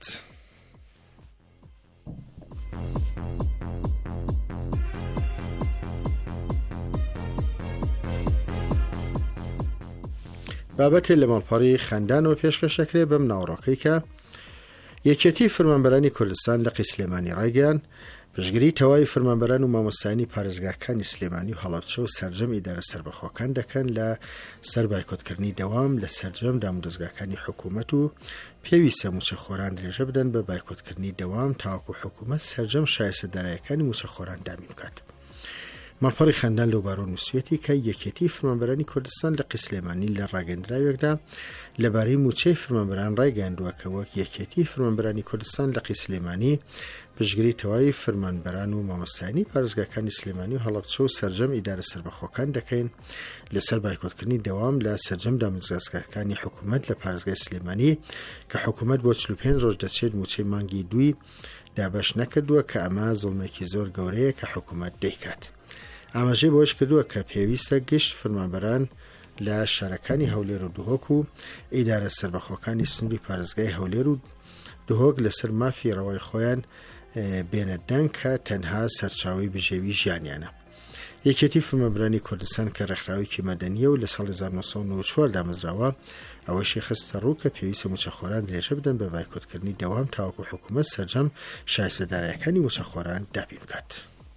بابەتێ لە مەڵپەڕی خەندانەوە پێشکەشەکرێ بەم ناوڕۆکەی کە یەکێتی فەرمانبەرانی کوردستان لە قی سلێمانی ڕایگەیاند پشگیری تەواوی فەرمانبەران و مامۆستایانی پارێزگاکانی سلێمانی و هەڵەبجە و سەرجەم ئیدارە سەربەخۆکان دەکەن لە سەر بایکۆتکردنی دەوام لە سەرجەم دامودەستگاکانی حکوومەت و پێویستە موچەخۆران درێژە بدەن بە بایکۆتکردنی دەوام تاوەکو حکوومەت سەرجەم شایستەدارایەکانی موچەخۆران دامین بکات. مەڵپەڕی خەندان لەو بارۆ نووسێتی کە یەکێتی فەرمانبەرانی کوردستان لە قی سلێمانی لە ڕاگەندراوێکدا لەبارەی موچەی فەرمانبەران ڕایگەیاندووە کە وەک یەکێتی فەرمانبەرانی کوردستان لە قی سلێمانی پشگیری تەواوی فەرمانبەران و مامۆستایانی پارێزگاکانی سلێمانی و هەڵەبجە و سەرجەم ئیدارە سەربەخۆکان دەکەین لەسەر بایکۆتکردنی دەوام لە سەرجەم دامودەستگاکانی حکوومەت لە پارێزگای سلێمانی کە حکوومەت بۆ چل و پێنج ڕۆژ دەچێت موچەی مانگی دووی دابەش نەکردووە کە ئەمە زوڵمێکی زۆر گەورەیە کە حکوومەت دەیکات. ئاماژەی بۆش کردووە کە پێویستە گشت فەرمانبەران لە شارەکانی هەولێر و دهۆک و ئیدارە سەربەخۆکانی سنووری پارێزگای هەولێر و دهۆک لەسەر مافی ڕەوای خۆیان بێنەدەنگ کە تەنها سەرچاوی بژێوی ژیانیانە. یەکێتی فەرمانبەرانی کوردستان کە ڕێکخراوێکی مەدەنیە و لە ساڵی هەزار و نۆ سەد و نۆ و چوار دامەزراوە ئەوەشی خستە ڕوو کە پێویستە موچەخۆران درێژە بدەن بە بایکۆتکردنی دەوام تاوەکو حکوومەت سەرجەم شایستەدارایەکانی موچەخۆران دابین بکات.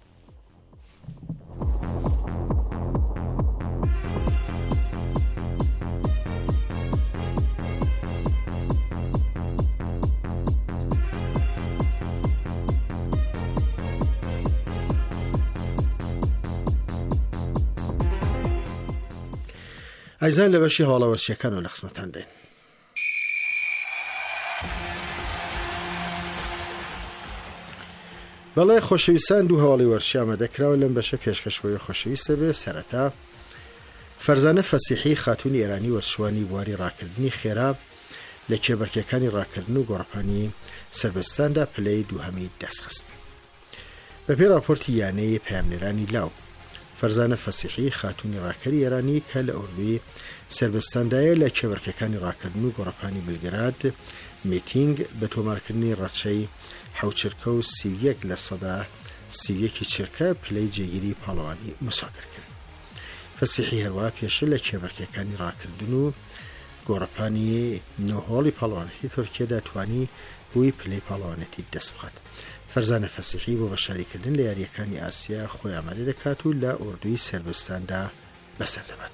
ئایزان لە بەشی هەواڵەوەرشیەکانەوە لە خزمەتان دێن. بەڵێ خۆشەویستان دوو هەواڵی وەرشی ئامادەکراوە لەم بەشە پێشکەشبەوەی خۆشەویستە بێ. سەرەتا فەرزانە فەسیحی خاتوونی ئێرانی وەرشوانی بواری ڕاکردنی خێرا لە کێبەرکەکانی ڕاکردن و گۆڕپانی سەربەستاندا پلەی دووهەمی دەستخست. بەپێی راپۆرتی یانەی پەیامنێرانی لاو فەرزانە فەسیحی خاتوونی ڕاکەری ئێرانی کە لە ئوردوی سەربەستاندایە لە کێبەرکەکانی ڕاکردن و گۆڕپانی بلگراد میتینگ بە تۆمارکردنی ڕەچەی حەوچرکە و سیویەک لە سەدا سیویەکی چرکە پلەی جێگیری پاڵەوانی مساکر کرد. فەسیحی هەروە پێشە لە کێبەرکەکانی ڕاکردن و گۆڕەپانی نۆهۆڵی پاڵەوانێتی تورکیەدا توانی بووی پلەی پاڵەوانێتی دەست بخات. فەرزانە فەسیحی بۆ بەشاریکردن لە یاریەکانی ئاسیا خۆی ئامادە دەکات و لە ئوردوی سربستاندا بەسەر دەبات.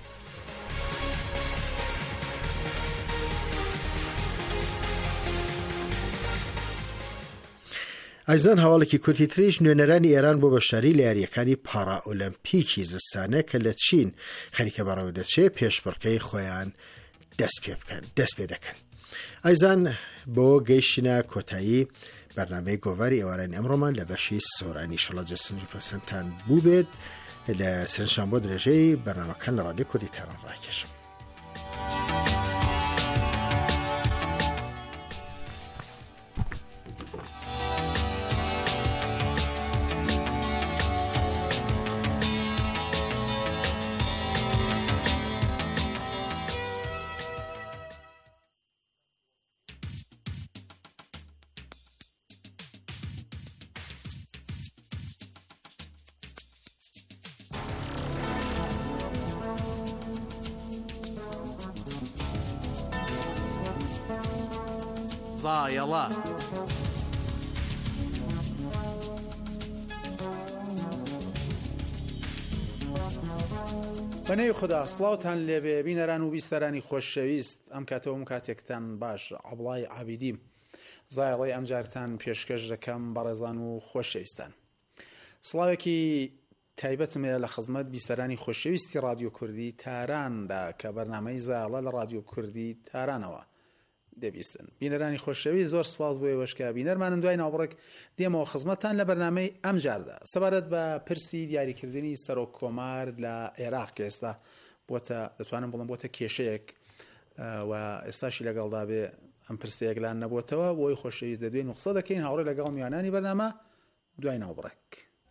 ئایزان هەواڵێکی کورتی تریش نوێنەرانی ئێران بۆ بەشداری لە یاریەکانی پارا ئۆلەمپیکی زستانە کە لە چین خەریکە بەڕێوە دەچێت پێشبڕکەی خۆیان دەست پێ بکەن دەست پێ دەکەن. ئایزان بۆ گەیشتنە کۆتایی بەرنامەی گۆڤاری ئێوارانی ئەمڕۆمان لە بەشی سۆرانی شڵە جەسنج و پەسەندتان بوو بێت لە سەرنجام بۆ درێژەی بەرنامەکان لە ڕادیۆ کوردی تاران ڕاکێشم. ضایەڵە بەنێی خوددا سڵاوتان لێبێ بینەران و بیستەرانی خۆشەویست. ئەم کاتەوەم کاتێکتان باش عەبڵای عابیدی زایەڵەی ئەمجارتان پێشکەش دەکەم بەڕێزان و خۆشەویستان. سڵاوێکی تایبەتم لە خزمەت بیستەرانی خۆشەویستی ڕادیۆ کوردی تاراندا کە بەرنامەی زایەڵە لە ڕادیۆ کوردی تارانەوە دەبیستن. بینەرانی خۆشەوی زۆر سپاس بۆ ئێوەشکە بینەرمانن دوای ناوبڕێک دێمەوە خزمەتتان لە بەرنامەی ئەمجاردا سەبارەت بە پرسی دیاریکردنی سەرۆک کۆمار لە عێراق کە ئێستا بۆتە دەتوانم بڵم بۆتە کێشەیەک و ئێستاشی لەگەڵدا بێ ئەم پرسەیەکلان نەبووتەوە بۆی خۆشەویست دەدوێن و قسە دەکەین هاوڕێ لەگەڵ میوانانی بەرنامە دوای ناوبڕێک.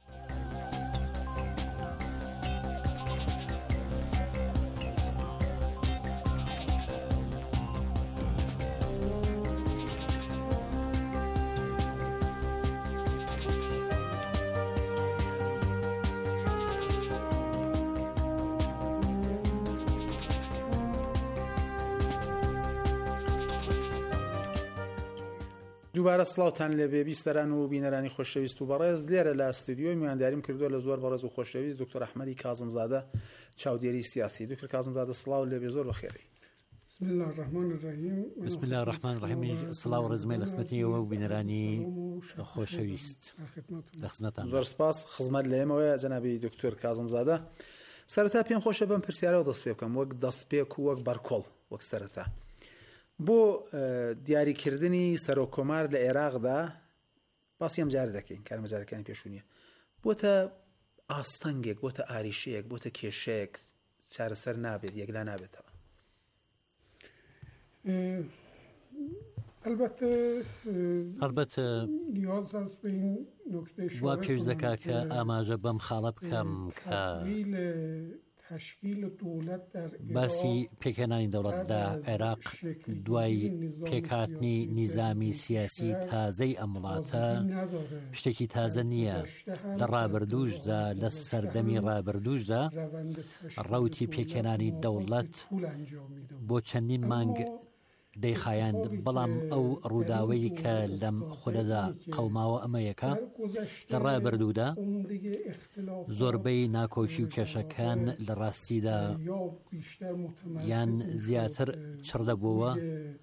دووبارە سڵاوتان لێبێ بیستەران و بینەرانی خۆشەویست و بەڕێز لێرە لە ستودیۆی میوانداریم کردووە لە زۆر بەڕێز و خۆشەویست دکتۆر ئەحمەدی کاظمزادە چاودێری سیاسی. دکتۆر کاظمزادە سڵاو لێبێ زۆر بەخێری. بسم الله الرحمن الرحیم. بسم الله الرحمن الرحیم. سڵاو ڕێزمەی لە خزمەتیەوە و بینەرانی خۆشەویست لە خزمەتان. زۆر سپاس خزمەت لە ئێمەوە جەنابی دکتۆر کاظمزادە. سەرەتا پێم خۆشە بەم پرسیارەوە دەست پێ بکەم وەک دەستپێک و وەک بەرکۆڵ وەک سەرەتا بۆ دیاریکردنی سەرۆک کۆمار لە عێراقدا باسی ئەم جارە دەکەین کارمە جارەکانی پێشوونیە بۆتە ئاستەنگێک بۆتە ئاریشەیەک بۆتە کێشەیەک چارەسەر نابێت یەکلا نابێتەوە. البته البته وا پێویست دەکا کە ئاماژە بەم خاڵە بکەم کە باسی پێکهێنانی دەوڵەتدا عێراق دوای پێکهاتنی نیزامی سیاسی تازەی ئەم وڵاتە شتێکی تازە نییە. لە ڕابردووشدا لە سەردەمی ڕابردووشدا ڕەوتی پێکهێنانی دەوڵەت بۆ چەندین مانگ دەیخایاند بەڵام ئەو ڕووداوەی کە لەم خولەدا قەوماوە ئەمە یەکە لە ڕابردوودا زۆربەی ناکۆشی و کێشەکان لە ڕاستیدا یان زیاتر چڕدەبووە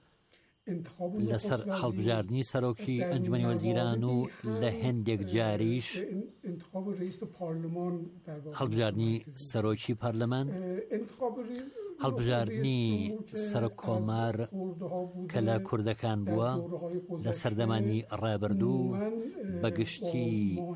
لەسەر هەڵبژاردننی سەرۆکی ئەنجومەنی وەزیران و لە هەندێک جاریش هەڵبژاردننی سەرۆکی پەرلەمان هەڵبژاردننی سەرۆک کۆمار کە لە کوردەکان بووە لە سەردەمانی ڕابردوو بەگشتی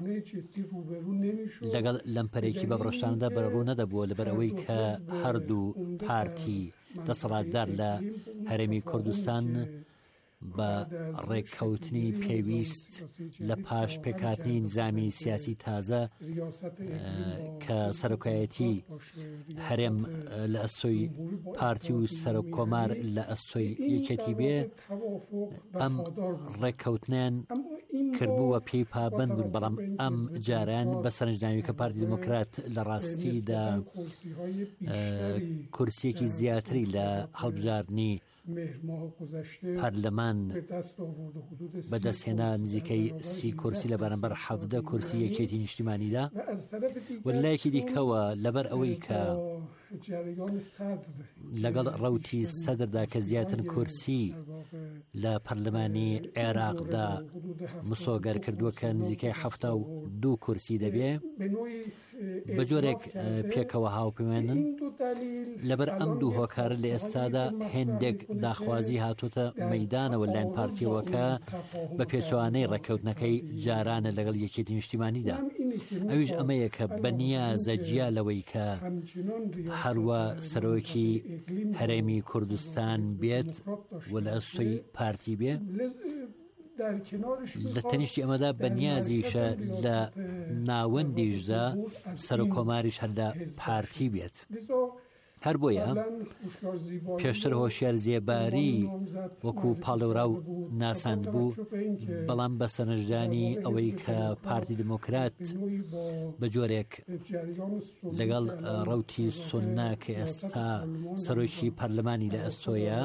لەگەڵ لەمپەرێکی بەبڕشتاندا بەڕوو نەدەبووە لەبەرەوەی کە هەردوو پارتی دەسەڵاتدار لە هەرێمی کوردستان بە ڕێککەوتنی پێویست لە پاش پێکهاتنی نظامی سیاسی تازە کە سەرۆکایەتی هەرێم لە ئەستۆی پارتی و سەرۆک کۆمار لە ئەستۆی یەکێتی بێ ئەم ڕێککەوتنیان کردبووە پێی پابند بوون بەڵام ئەم جاران بە سەرنجداوی کە پارتی دموکرات لە ڕاستیدا کورسیەکی زیاتری لە هەڵبژاردننی پەرلەمان بەدەستهێنا نزیکەی سی کورسی لە بەرامبەر حەڤدە کورسی یەکێتی نیشتیمانیدا وەلایەکی دیکەوە لەبەر ئەوەی کە لەگەڵ ڕەوتی سەدردا کە زیاتر کورسی لە پەرلەمانی عێراقدا مسۆگەر کردووە کە نزیکەی هەفتە و دوو کورسی دەبێ بە جۆرێک پێکەوە هاوپەیمانن لەبەر ئەم دوو هۆکارە لە ئێستادا هێندێک داخوازی هاتوۆتە مەیدانەوە لایەن پارتیەوەکە بە پێچوانەی ڕێکەوتنەکەی جارانە لەگەڵ یەکێتی نیشتیمانیدا ئەویش ئەمەیە کە بەنیازە جیا لەوەی کە هەروە سەرۆکی هەرێمی کوردستان بێت و لە ئەستۆی پارتی بێ لە تەنیشتی ئەمەدا بەنیازیشە لە ناوەندیشدا سەر و کۆماریش هەر لە پارتی بێت هەر بۆیە پێشتر هۆشیار زێباری وەکو پاڵەورا و ناساند بوو بەڵام بە سەرنجدانی ئەوەی کە پارتی دموکرات بە جۆرێک لەگەڵ ڕەوتی سوننا کە ئێستا سەرۆکی پەرلەمانی لە ئەستۆیە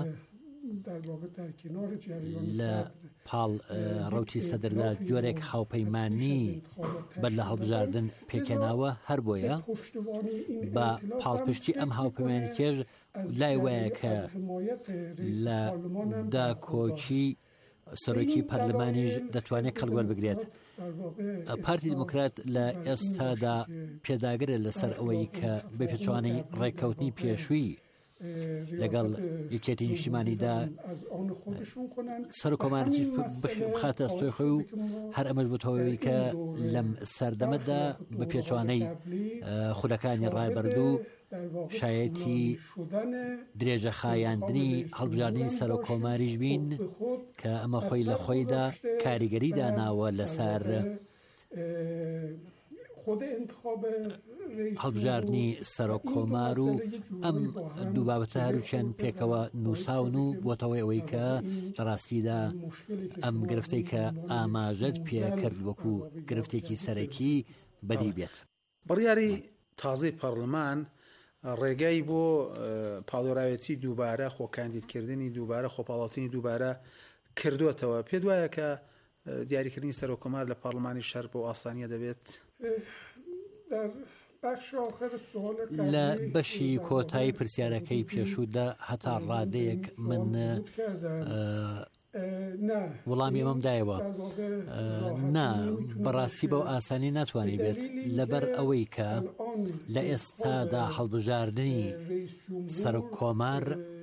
لە پاڵ ڕەوتی سەدردا جۆرێک هاوپەیمانی بەر لە هەڵبژاردن پێکێناوە هەر بۆیە بە پاڵپشتی ئەم هاوپەیمانی تێژ لای وایە کە لە داکۆچی سەرۆکی پەرلەمانیش دەتوانێت کەڵگوەر بگرێت پارتی دموکرات لە ئێستادا پێداگرێت لەسەر ئەوەی کە بە پێچوانەی ڕێککەوتنی پێشووی لەگەڵ یەکێتی نیشتیمانیدا سەر و کۆمارەتی بخاتە ئەستۆی خۆی و هەر ئەمەش بووتەوەی کە لەم سەردەمەدا بە پێچوانەی خولەکانی ڕایبەردوو شایەتی درێژە خایاندنی هەڵبژاردننی سەر و کۆماریش بین کە ئەمە خۆی لە خۆیدا کاریگەریدا ناوە لەسەر هەڵبژاردننی سەر و کۆمار و ئەم دوو بابەتە هەروچەند پێکەوە نووساون و بۆتەوەی ئەوەی کە لە ڕاستیدا ئەم گرفتەی کە ئاماژەت پێکرد وەکو گرفتێکی سەرەکی بەدی بێت بڕیاری تازەی پەرلەمان ڕێگای بۆ پاڵۆراوێتی دووبارە خۆکاندیدکردنی دووبارە خۆپاڵاوتنی دووبارە کردوێتەوە پێ دوایە کە دیاریکردنی سەر و کۆمار لە پەرلەمانی شەر بۆ ئاسانیە دەبێت لە بەشی کۆتایی پرسیارەکەی پێشوودا هەتا ڕادەیەک من وەڵامی ئەمەم دایەوە نا بەڕاستی بەو ئاسانی ناتوانێت بێت لەبەر ئەوەی کە لە ئێستادا هەڵبژاردننی سەر و کۆمار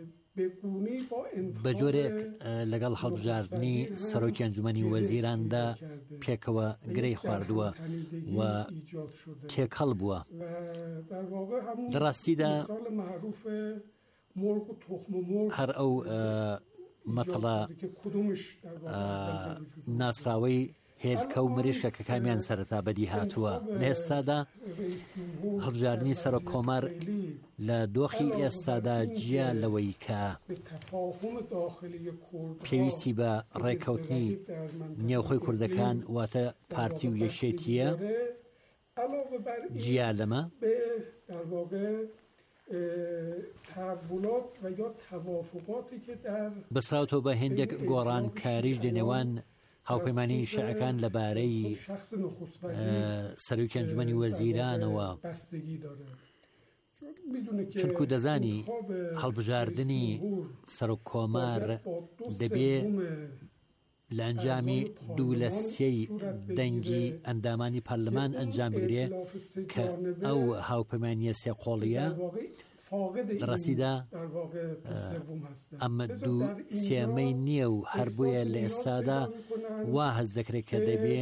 بە جۆرێک لەگەڵ هەڵبژاردننی سەرۆکی ئەنجومەنی وەزیراندا پێکەوە گرەی خواردووە و تێکەڵ بووە لە ڕاستیدا هەر ئەو مەتەڵە ناسراوەی هێلکە و مریشکە کە کامیان سەرەتا بەدی هاتووە لە ئێستادا هەڵبژاردننی سەر و کۆمار لە دۆخی ئێستادا جیا لەوەی کە پێویستی بە ڕێکەوتنی نێوخۆی کوردەکان واتە پارتی و یەکێتیە جیا لەمە بەسراوتەوە بە هێندێک گۆڕان کاریش لە نێوان هاوپەیمانی شەعەکان لەبارەی سەرۆکی ئەنجومەنی وەزیرانەوە چونکو دەزانی هەڵبژاردننی سەر و کۆمار دەبێ لە ئەنجامی دوو لە سێی دەنگی ئەندامانی پەرلەمان ئەنجام بگرێ کە ئەو هاوپەیمانیە سێقۆڵیە لە ڕاستیدا ئەمە دوو سێمەی نییە و هەر بۆیە لە ئێستادا وا هەز دەکرێت کە دەبێ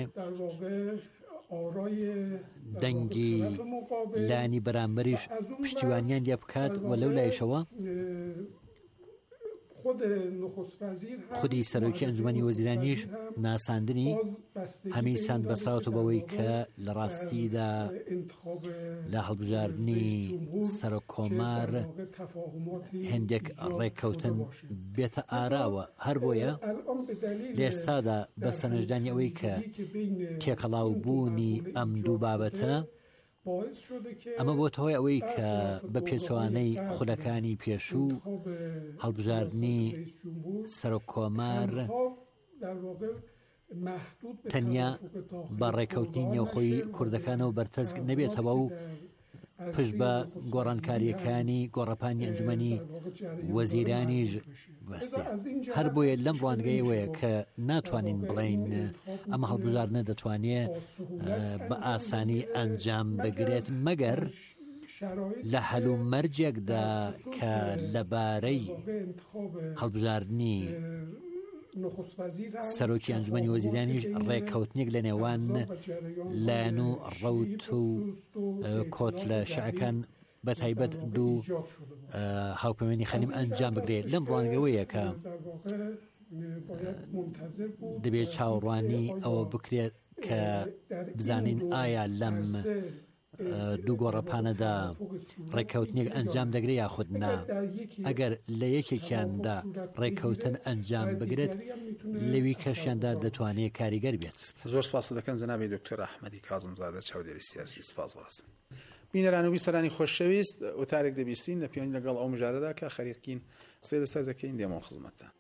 دەنگی لانی بەرامبەریش پشتیوانیان لێ بکات و لەو لایشەوە خودی سەرۆکی ئەنجومەنی وەزیرانیش ناساندنی هەمی سند بەسراوەتە بەوەی کە لە ڕاستیدا لە هەڵبژاردننی سەرۆک کۆمار هەندێک ڕێککەوتن بێتە ئاراوە. هەر بۆیە لێستادا بە سەرنجدانی ئەوەی کە تێکەڵاو بوونی ئەم دوو بابەتە ئەمە بۆ هۆی ئەوەی کە بە پێچوانەی خولەکانی پێشوو هەڵبژاردننی سەرۆک کۆمار تەنیا بە ڕێکەوتنی نێوخۆی کوردەکانەوە بەرتەسک نەبێتەوە و پشت بە گۆڕانکاریەکانی گۆڕەپانی ئەنجومەنی وەزیرانیش بەستی. هەر بۆیە لەم ڕوانگەیەوەیە کە ناتوانین بڵین ئەمە هەڵبژاردنە دەتوانێت بە ئاسانی ئەنجام بگرێت مەگەر لە هەلو مەرجێکدا کە لەبارەی هەڵبژاردننی سەرۆکی ئەنجومەنی وەزیرانیش ڕێککەوتنێک لە نێوان لایەن و ڕەوت و کۆت لە شعەکان بە تایبەت دوو هاوپەیمانی خەنیم ئەنجام بگرێت. لەم ڕوانگەوەیە کە دەبێت چاوەڕوانی ئەوە بکرێت کە بزانین ئایا لەم دوو گۆڕەپانەدا ڕێککەوتنێک ئەنجام دەگرێت یاخود نا. ئەگەر لە یەکێکیاندا ڕێککەوتن ئەنجام بگرێت لەوی کەشیاندا دەتوانێت کاریگەر بێت. زۆر سپاس دەکەم جەنابی دکتۆر ئەحمەدی کاظمزادە چاودێری سیاسی. سپاس بەڕێز. بینەران و بیستەرانی خۆشەویست، وتارێک دەبیستین لە پەیوەندی لەگەڵ ئەو مژارەدا کە خەریقین قسەی لەسەر دەکەین دێمەوە خزمەتتان.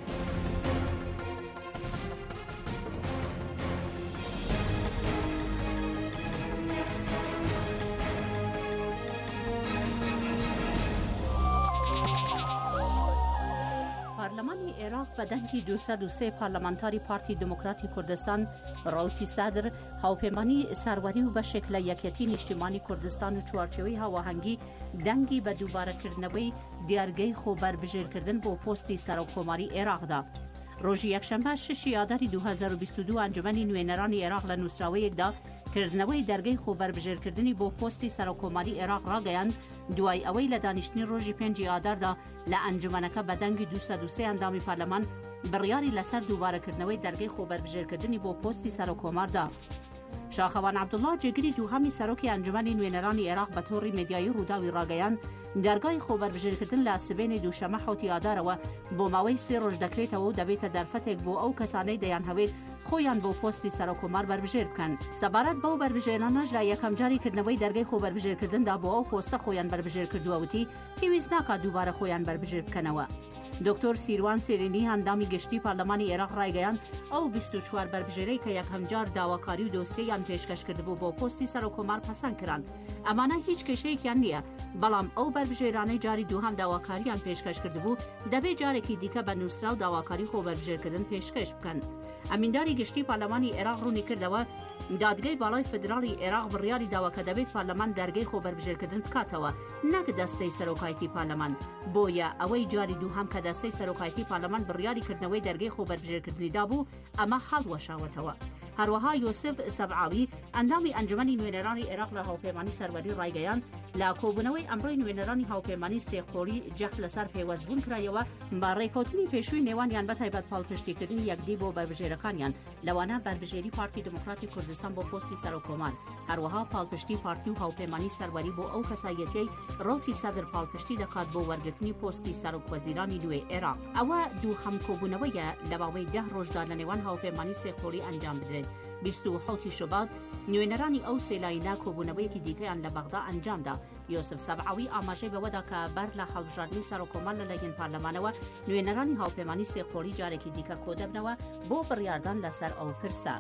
پارلمانی عێراق بە دەنگی دووسەد و سێ پارلەمانتاری پارتی دموکراتی کوردستان ڕەوتی سەدر هاوپەیمانی سەروەری و بەشێک لە یەکێتی نیشتیمانی کوردستان و چوارچێوەی هاوەهەنگی دەنگی بە دووبارەکردنەوەی دیارگەی خۆبەربژێرکردن بۆ پۆستی سەرۆککۆماری عێراقدا. ڕۆژی یەکشەمبە شەشی ئاداری دوو هەزار و بیست و دوو ئەنجومەنی نوێنەرانی عێراق لە نووسراوەیەکدا کردنەوەی دەرگەی خۆبەربژێرکردنی بۆ پۆستی سەرۆککۆماری عێراق ڕاگەیاند دوای ئەوەی لە دانیشتنی ڕۆژی پێنجی ئاداردا لە ئەنجومەنەکە بە دەنگی دووسەد و سێ ئەندامی پارلەمان بڕیاری لەسەر دووبارەکردنەوەی دەرگەی خۆبەربژێرکردنی بۆ پۆستی سەرۆککۆماردا. شاخەوان عەبدوڵڵا جێگری دووهەمی سەرۆکی ئەنجومەنی نوێنەرانی عێراق بە تۆڕی مێدیایی ڕووداوی ڕاگەیاند دەرگای خۆبەربژێرکردن لە سبێنی دووشەمە حوتی ئادارەوە بۆ ماوەی سێ ڕۆژ دەکرێتەوە و دەبێتە دەرفەتێک بۆ ئەو کەسانەی دەیان هەوێت خۆیان بۆ پۆستی سەرۆککۆمار بربژێر بکەن. سەبارەت بەو بربژێرانەش لە یەکەم جاری کردنەوەی دەرگای خۆبەربژێرکردندا بۆ ئەو پۆستە خۆیان بربژێر کردووەوتی پێویست ناکات دووبارە خۆیان بربژێر بکەنەوە. دکتۆر سیروان سێرینی هەندامی گشتی پارلەمانی عێراق ڕایگەیاند ئەو بیست و چوار بربژێرەی کە یەکەم جار داواکاری و دۆسیەیان پێشکەش کردبوو بۆ پۆستی سەرۆککۆمار پەسەند کران. ئەمانە هیچ کێشەیەکیان نییە، بەڵام ئەو بربژێرانەی جاری دووهەم داواکاریان پێشکەش کردبوو دەبێت جارێکی دیکە بە نووسرا و داواکاری خۆبەربژێرکردن پێشکەش بکەن. ئەمینداری گشتی پارلەمانی عێراق ڕوونی کردەوە دادگای باڵای فدرالی عێراق بڕیاری داوە کە دەبێت پارلەمان دەرگەی خۆبەربژێرکردن بکاتەوە، نەک دەستەی سەرۆکایەتی پارلەمان. بۆیە ئەوەی جاری دووهەم کە دەستەی سەرۆکایەتی پارلەمان بڕیاری کردنەوەی دەرگەی خۆبەربژێرکردنی دابوو ئەمە هەڵوەشاوەتەوە. هەروەها یۆسف سەبعاوی ئەندامی ئەنجومەنی نوێنەرانی عێراق لە هاوپەیمانی سەروەری ڕایگەیاند لە کۆبوونەوەی ئەمڕۆی نوێنەرانی هاوپەیمانی سێقۆڵی جەخت لەسەر پێوەستبوون کرایەوە بە ڕێککەوتنی پێشووی نێوانیان بە تایبەت پاڵپشتیکردنی یەکدی بۆ بربژێرەکانیان، لەوانە بربژێری پارتی دموکراتی کوردستان بۆ پۆستی سەرۆککۆمار، هەروەها پاڵپشتی پارتی و هاوپەیمانی سەروەری بۆ ئەو کەسایەتیەی ڕەوتی سەدر پاڵپشتی دەکات بۆ وەرگرتنی پۆستی سەرۆکوەزیرانی نوێ عێراق. ئەوە دووهەم کۆبوونەوەیە لە ماوەی دە ڕۆژدا لە نێوان هاوپەیمانی سێقۆڵی ئەنجام بدرێت. بیست و حوتی شوبات نوێنەرانی ئەو سێلاینا کۆبوونەوەیەکی دیکەیان لە بەغدا ئەنجامدا. یۆسف سەبعاوی ئاماژەی بەوەدا کە بەر لە هەڵبژاردننی سەرۆککۆمار لەلایەن پارلەمانەوە نوێنەرانی هاوپەیمانی سێقۆڵی جارێکی دیکە کۆدەبنەوە بۆ بڕیاردان لەسەر ئەو پرسە.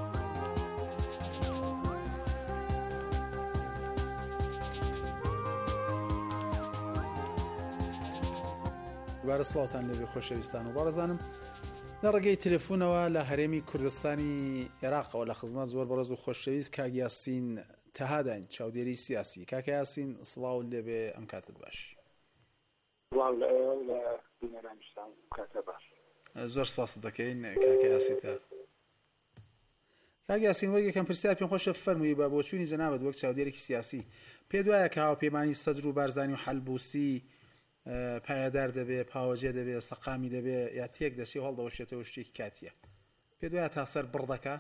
دوبارە سڵاوتان لەبێ خۆشەویستان و بەڕێزانم. لە ڕێگەی تەلەفۆنەوە لە هەرێمی کوردستانی عێراقەوە لە خزمەت زۆر بەڕێز و خۆشەویست کاک یاسین تەهاداین چاودێری سیاسی. کاک یاسین سڵاو لێبێ ئەم کاتت باش. زۆر سپاس دەکەین کاک یاسین تە. کاک یاسین وەک یەکەم پرسیار پێم خۆشە فەرمووی بە بۆچوونی جەنابەت وەک چاودێرێکی سیاسی پێ دوایە کە هاوپەیمانی سەدر و بارزانی و حەلبووسی پایدار دەبێ پاوەجێ دەبێ سەقامی دەبێ یا تێک دەسی هەڵدەوەشێتەوە شتێکی کاتیە پێ دوایە تا سەر بڕدەکە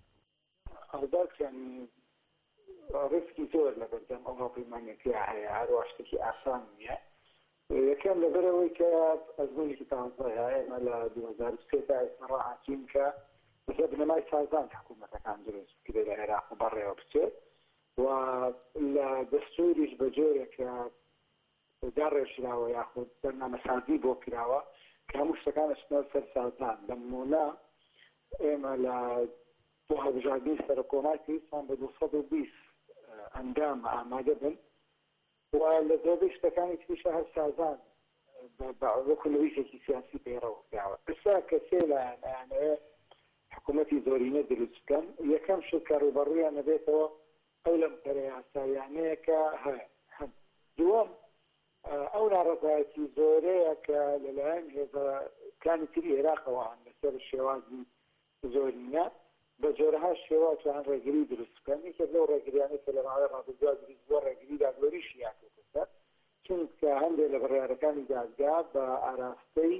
ڕسکی زۆر لە بەردەم ئەو هەڵپەیمانیەتی هەیە هەروە شتێکی ئاسان نییە یەکەم لەبەرەوەی کە ئەزمونێکی تازەیە ئێمە لە دوو هەزار و سێ تا ئێستا ڕاهاتین کە بەسەر بنەمای سازان حکوومەتەکان دروست بکرێت لە عێراق و بەڕێوە بچێت و لە دەستوریش بە جۆرێکە داڕێژراوە یاخود بەرنامەسازی بۆ کراوە کە هەموو شتەکانە شتنەوە سەر سازان لە نمونە ئێمە لە بۆ هەڵبژاردنی سەرۆکۆماری ئیسلام بە دوو سەد و بیست ئەندام ئامادە بن و لە زۆربەی شتەکانی تریشە هەر سازان وەکو نویسێکی سیاسی پێڕەوە کراوە ئێستا کە سێ لایەنەیە حکوومەتی زۆرینە دروست بکەن یەکەم شت کە ڕوبەڕوویان نەبێتەوە ئەو لەم پەرەی یاساییانەیە کە هەیە دووەم ئەو ناڕەزایەتی زۆرەیە کە لەلایەن هێزەکانی تری عێراقەوە هەن لەسەر شێوازی زۆرینە بە جۆرەها شێوازیان ڕێگری دروست بکەن یەکێک لەو ڕێگریانەی کە لە ماوەی ڕابردووە دروست بووە ڕێگری دادوەریشی یاکەوتە چونکە هەندێک لە بڕیارەکانی دادگا بە ئاراستەی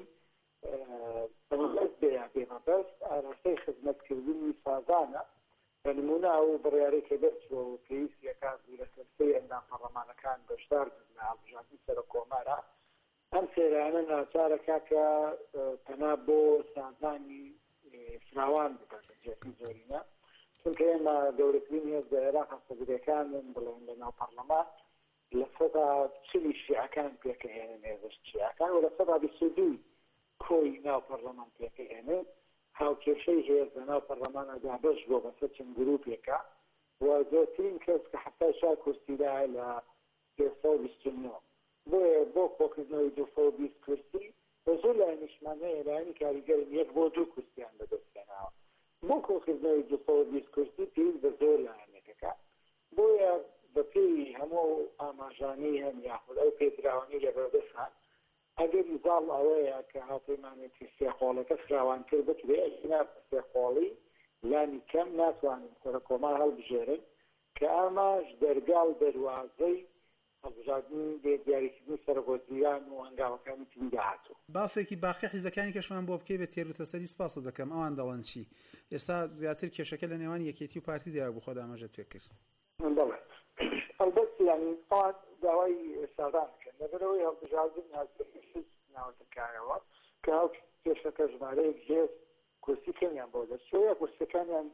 بەمەبەست بێ بێمەبەست ئاراستەی خزمەتکردنی سازانە بە نمونە ئەو بڕیارەی کە دەرچووە و پێویستیەکان بوو لە سەرسەی ئەندام پەرلەمانەکان بەشدار بن لە هەڵبژاردننی سەرۆکۆمارە ئەم سێرانە ناچارەکە کە پەنا بۆ سازانی فراوان بکەن جێتی زۆرینە چونکە ئێمە گەورەترین هێز لە عێراق هەستەگرەکانن بڵێن لە ناو پەرلەمان لە سەدا چلی شیعەکان پێکەهێنن هێزش شیعەکان و لە سەدا بیست و دوو کۆی ناو پەرلەمان پێکەهێنن هاوکێشەی هێز لە ناو پەرلەمانەدا بەش بۆ بەسەر چەند گروپێکە و زۆرترین کەس کە حەتای شای کورسیدا لە پێسە و بیست و نۆ بۆیە بۆ کۆکردنەوەی دوو سەد و بیست کورسی بە زۆر لایەنیشمانەیە لایەنی کاریگەرن یەک بۆ دوو کورسیان بەدەستێناوە بۆ کۆکردنەوەی دوو سەد و بیست کورسی پێویست بە زۆر لایەنێکەکە بۆیە بە پێی هەموو ئاماژانەی هەن یاخود ئەو پێدراوانی لە بەردەستان ئەگەر زاڵ ئەوەیە کە هاوپەیمانێتی سێقۆڵەکە فراوانتر بکرێ ئەگەنا سێقۆڵی لانی کەم ناتوانین سەرۆکۆمار هەڵبژێرن کە ئاماژ دەرگاڵ دەروازەی هەڵبژاردننی دیاریکردنی سەرۆکۆزیران و هەنگاوەکانی تری داهاتوو باسێکی باقی حیزبەکانی کەشمان بۆ بکەی بە تێروتەسەری سپاس دەکەم ئەوان دەڵێن چی ئێستا زیاتر کێشەکە لە نێوان یەکێتی و پارتی دیار بوو خۆ دامەژەت پێ کرد بەڵێ ئەلبەت یانی ئەوان داوای سازان بکەن لەبەرەوەی هەڵبژاردن هەستەگرێکی ناوەتەکایەوە کە ئەو کێشەکە ژمارەیەک هێز کورسیکەنیان بۆ دەچێت کورسەکانیان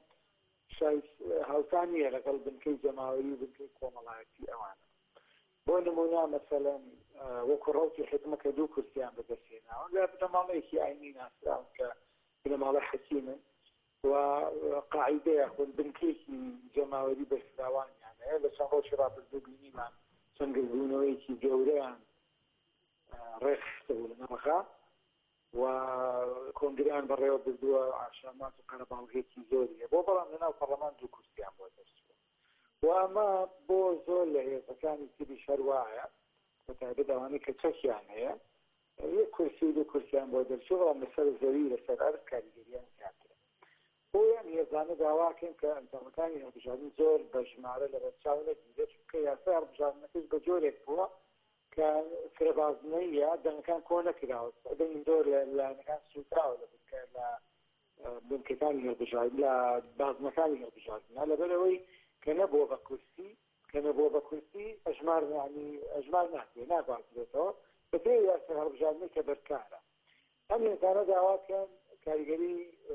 هاوتانیە لەگەڵ بنکەی جەماوەری و بنکەی کۆمەڵایەتی ئەوانە بۆ نمونە مەسەلەن وەکو ڕەوتی حکومەکە دوو کورسیان بەدەستێناوە لە بنەماڵەیەکی ئاینی ناسراون کە بنەماڵە حەکیمن و قاعیدەیە خۆن بنکەیەکی جەماوەری بەفراوانیان هەیە لە چەند ڕۆژی ڕابردوو بینیمان چەند گربوونەوەیەکی گەورەیان ڕێخستەوە لە نەمەخا و کۆنگریان بەڕێوە بردووە ئاشامات و قەرەباڵغێکی زۆریە بۆ بەڵام لەناو پەرلەمان دوو کورسیان بۆ دەستووە و ئەمە بۆ زۆر لە هێزەکانی تری شەروایە بە تایبەت ئەوانەی کە چەکیان هەیە یەک کورسی و دوو کورسیان بۆ دەرچوو بەڵام لەسەر زەوی لەسەر ئەرز کاریگەریان زیاترە بۆیان هێزانە داواکەن کە ئەنجامەکانی هەڵبژاردن زۆر بە ژمارە لە بەرچاو نەگیرێت چونکە یاسای هەڵبژاردنەکەش بە جۆرێک بووە کە فرەبازنەیە دەنگەکان کۆ نەکراوە دەنگی زۆر لە لایەنەکان سوتراوە لە لە بنکەکانی هەڵبژاردن لە بازنەکانی هەڵبژاردنە لەبەرەوەی کە نەبووە بە کورسی کە نەبووە بە کورسی ئەژمار یعنی ئەژمار ناکرێت ناگوازرێتەوە بە پێی یاسای هەڵبژاردنی کە بەرکارە ئەم هێزانە داواکەن کاریگەری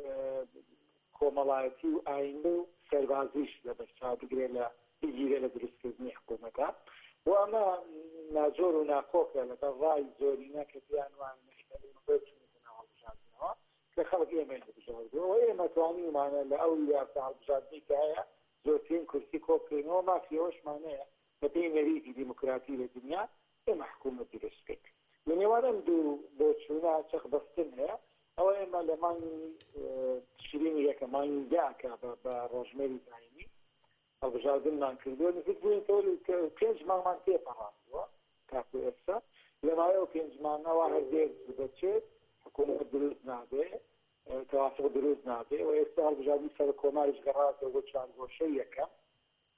کۆمەڵایەتی و ئاینی و سەربازیش لە بەرچاو بگرێت لە بگیرێت لە دروستکردنی حکوومەتە و ئەمە ناجۆر و ناکۆکە لەگەڵ ڕای زۆرینە کە پیان وان هەڵبژاردنەوە کە خەڵک ئێمە هەڵبژاردنەوە ئێمە توانیمانە لە ئەو یاسا هەڵبژاردنی کە هەیە زۆرترین کورسی کۆبکەینەوە مافیەوەشمانەیە بە پێی نەریتی دیموکراتی لە دنیا ئێمە حکوومەتی دروست بکەین لە نێوانم دوو بۆ چوونە چەق بەستن هەیە ئەوە ئێمە لە مانگی تشرینی یەکە مانگی داکە بە ڕۆژمێری داینی هەڵبژاردنمان کردووە نزیک بووین پێنج مانگمان تێپەڕاندووە تاکو ئێستا لە ماوەی پێنج مانگەوە هەردێک بچێت حکوومەت دروست نابێ تەوافق دروست نابێ و ئێستا هەڵبژاردننی سەرۆکۆماریش گەڕاتەوە بۆ چوارگۆشەی یەکەم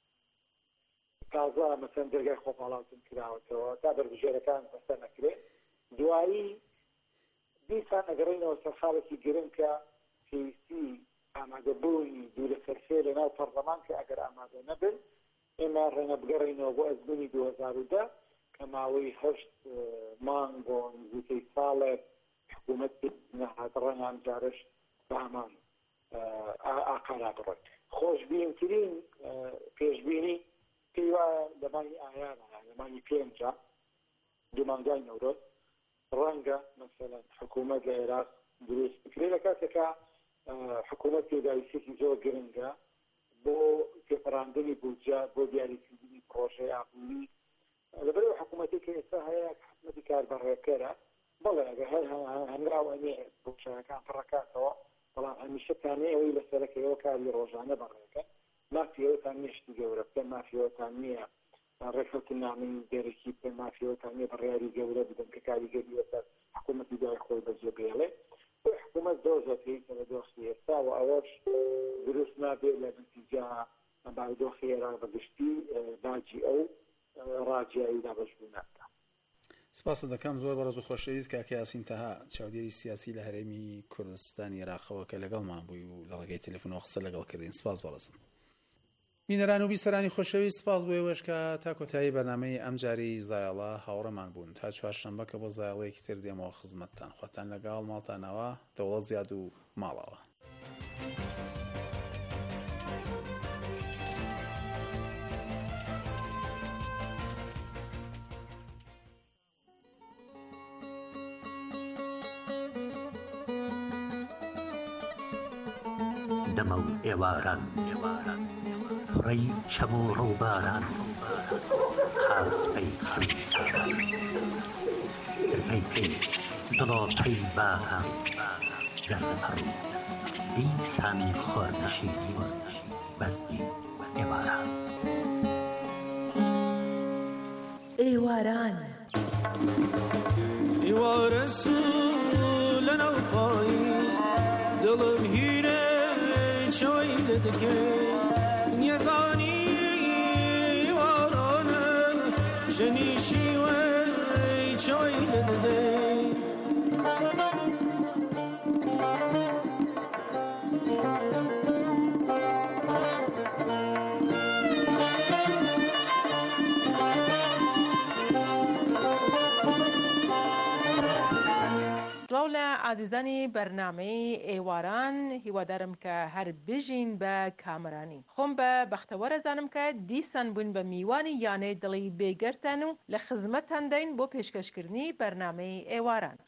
تازە مەسەن دەرگای خۆپاڵاوتن کراوەتەوە تا بەربژێرەکان بەستە نەکرێت دوایی دیسان ئەگەڕێنەوە سەرخاڵێکی گرنگ کە پێویستی ئامادەبوونی دوورە سەرفێ لە ناو پەرلەمان کە ئەگەر ئامادە نەبن ئێمە ڕێنە بگەڕێنەوە بۆ ئەزمموی دوو هەزار و دە کە ماوەی هەشت مانگ بۆ نزیکەی ساڵێک حکوومەت نەهات ڕەنان جارش بامان ئاقارا بڕێت خۆشببینترین پێشببینی پێی وایە لەمانی ئایانە لەمانی پێنجە دومانگای نەورۆز ڕەنگە مەسەلەن حکوومەت لە عێراق دروست بکرێت لە کاتێکە حکوومەت پێداویستێکی زۆر گرنگە بۆ پێپەڕاندنی بودجە بۆ دیاریکردنی پرۆژەی ئابووری لەبەرەوە حکوومەتی کە ئێستا هەیە حکوومەتی کاربەڕێکەرە بەڵێ ئەگەر هەنگاو ئەمێ بودجەکان پڕکاتەوە بەڵام هەمیشەتانێ ئەوەی لەسەرەکەیەوە کاری ڕۆژانە بەڕێکە مافیەوەتان نیشتی گەورە پێ مافیەوەتان نییە ڕێکخەوتن نامی دەرەکی پێ مافیەوەتان نیە بەڕیاری گەورە بدەن کە کاریگەری وەسەر حکوومەتی دوای خۆی بەجێ بێڵێ حکوومەت دۆزەکەی کە لە دۆخی ئێستا و ئەوەش دروست نابێت لە نتیجە بارودۆخی عێراق بەگشتی باجی ئەو ڕاجیایی دابەشبوونەکە. سپاس دەکەم زۆر بەڕێز و خۆشەویست کاکە یاسین تەها چاودێری سیاسی لە هەرێمی کوردستانی عێراقەوە کە لەگەڵمان بووی و لە ڕێگەی تەلەفۆنەوە قسە لەگەڵ کردین. سپاس بەڕێزم. بینەران و بیسەرانی خۆشەویست سپاس بۆ ئێوەش کە تا کۆتایی بەرنامەی ئەم جاری زایەڵە هاوڕێمان بوون تا چوارشەمبە کە بۆ زایەڵەیەکی تر دێمەوە خزمەتتان خواتان لەگەڵ ماڵتانەوە دەوڵەت زیاد و ماڵەوە. دەمە و ئێواران ڕێی چەم و ڕووباران خاسپەی خەمساران پەی پێی دڵۆ پەی باها زەردەپەڕ دیسانی خۆرنەشینی بەزمی ئێواران ئێواران ئێوارە سوو لەناو پاییز دڵم هینە چۆی لە دەکەی نیێزانی وارانە ژەنیشی وەی چۆی لە دەدەی عزیزانی بەرنامەی ئێواران هیوادارم کە هەر بژین بە کامرانی خۆم بە بەختەوەرەزانم کە دیسان بوون بە میوانی یانەی دڵی بێگەرتان و لە خزمەتتان دەین بۆ پێشکەشکردنی بەرنامەی ئێواران.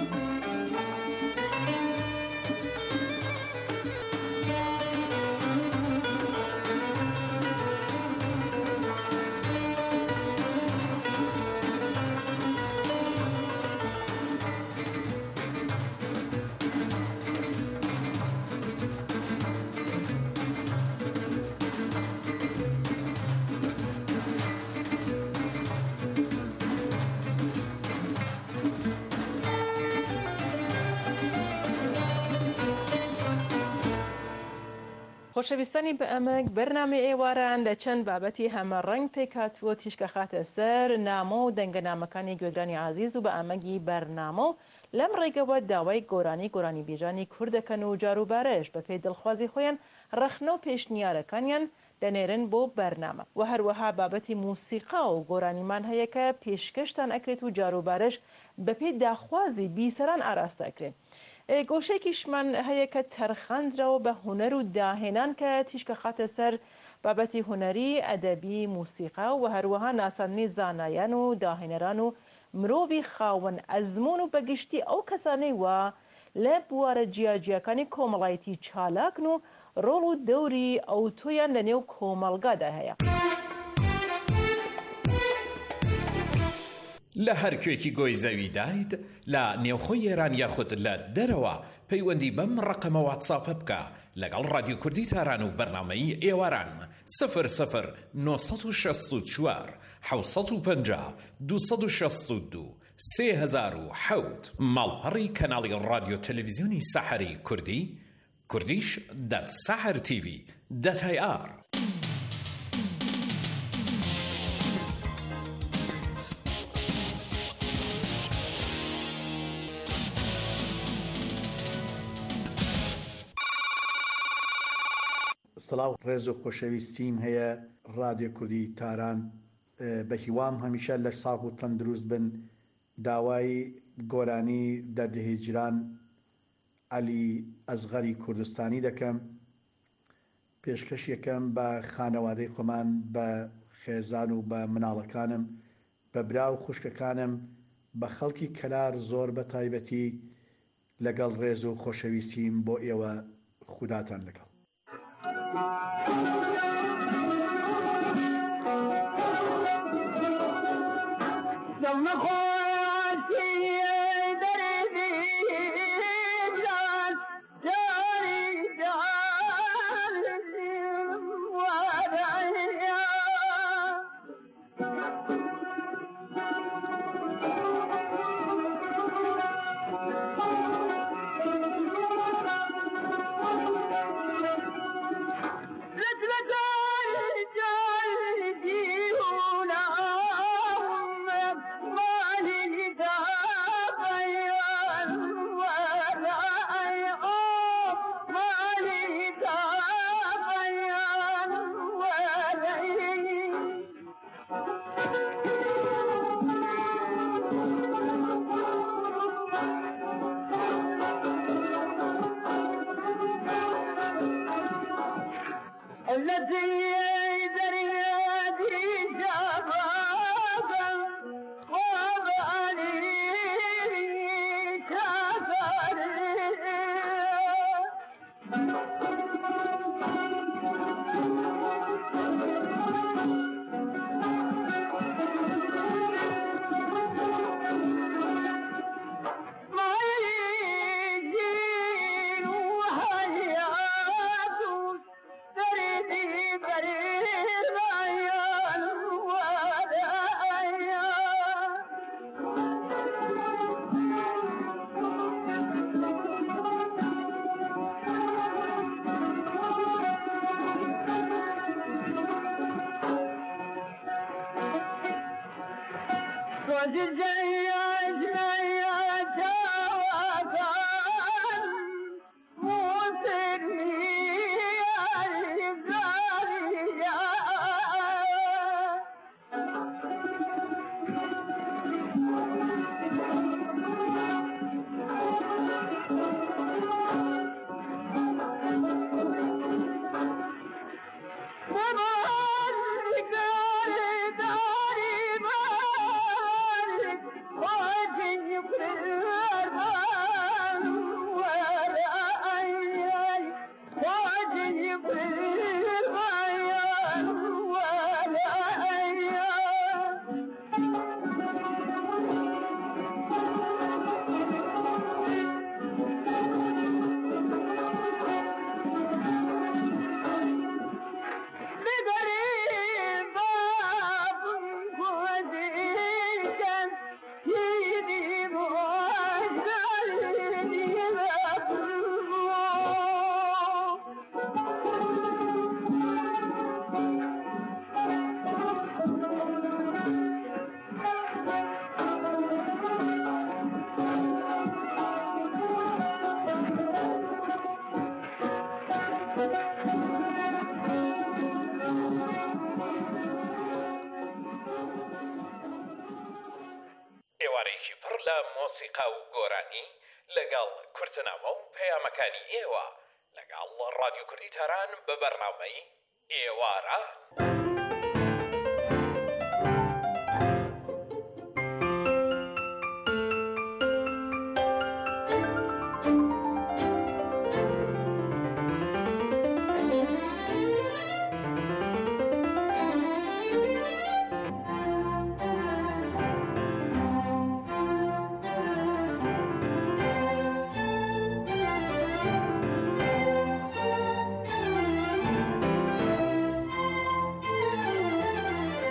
خۆشەویستانی بە ئەمەک بەرنامەی ئێواران لە چەند بابەتی هەمە ڕەنگ پێکاتوە تیشکە خاتە سەر نامە و دەنگەنامەکانی گوێگرانی عزیز و بە ئەمەگی بەرنامە و لەم ڕێگەوە داوای گۆرانی گۆرانی بیژانی کوردەکەن و جاروبارەش بە پێی دڵخوازی خۆیان ڕەخنە و پێشنیارەکانیان دەنێرن بۆ بەرنامە و هەروەها بابەتی موسیقا و گۆرانیمان هەیە کە پێشکەشتان ئەکرێت و جاروبارەش بە پێی داخوازی بیسەران ئاراستە ئەکرێت. گۆشێکیشمان هەیە کە تەرخاندرەوە بە هوەر و داهێنان کە تیشکە خاتە سەر بابەتی هوەری ئەدەبی موسیقا و هەروەها ناساندنی زانایان و داهێنەران و مرۆڤی خاوەن ئەزمون و بەگشتی ئەو کەسانەی وە لە بوارە جیاجیەکانی کۆمەڵایەتی چالاکن و ڕۆڵ و دەوری ئەو تۆیان لە نێو کۆمەڵگادا هەیە. لە هەر کوێکی گۆی زەوی دایت لە نێوخۆی ئێران یاخود لە دەرەوە پەیوەندی بەم ڕقەمە واتساپە بکە لەگەڵ رادیۆ کوردی تاران و بەرنامەی ئێواران سفر سفر نۆ سەد و شەست و چوار حەوت و پەنجا دوو سەد و شەست و دوو سێ هەزار و حەوت ماڵپەڕی کەناڵی رادیۆ تەلەڤیزیۆنی سەحەری کوردی کوردیش دەت سەحەر تیڤی دەت هەی ئار. سڵاو ڕێز و خۆشەویستیم هەیە ڕادیۆ کوردی تاران، بە هیوام هەمیشە لە ساغ و تەندروست بن. داوای گۆرانی دەردهێجران عەلی ئەزغەری کوردستانی دەکەم. پێشکەش یەکەم بە خانەوادەی خۆمان، بە خێزان و بە مناڵەکانم، بە برا و خوشکەکانم، بە خەڵکی کەلار زۆر بە تایبەتی لەگەڵ ڕێز و خۆشەویستیم بۆ ئێوە. خوداتان لەگەڵ. مۆسیقا و گۆرانی لەگەڵ کورتنامە و پەیامەکانی ئێوە لەگەڵ ڕادیۆ کوردی تاران بە بەرنامەی ئێوارە.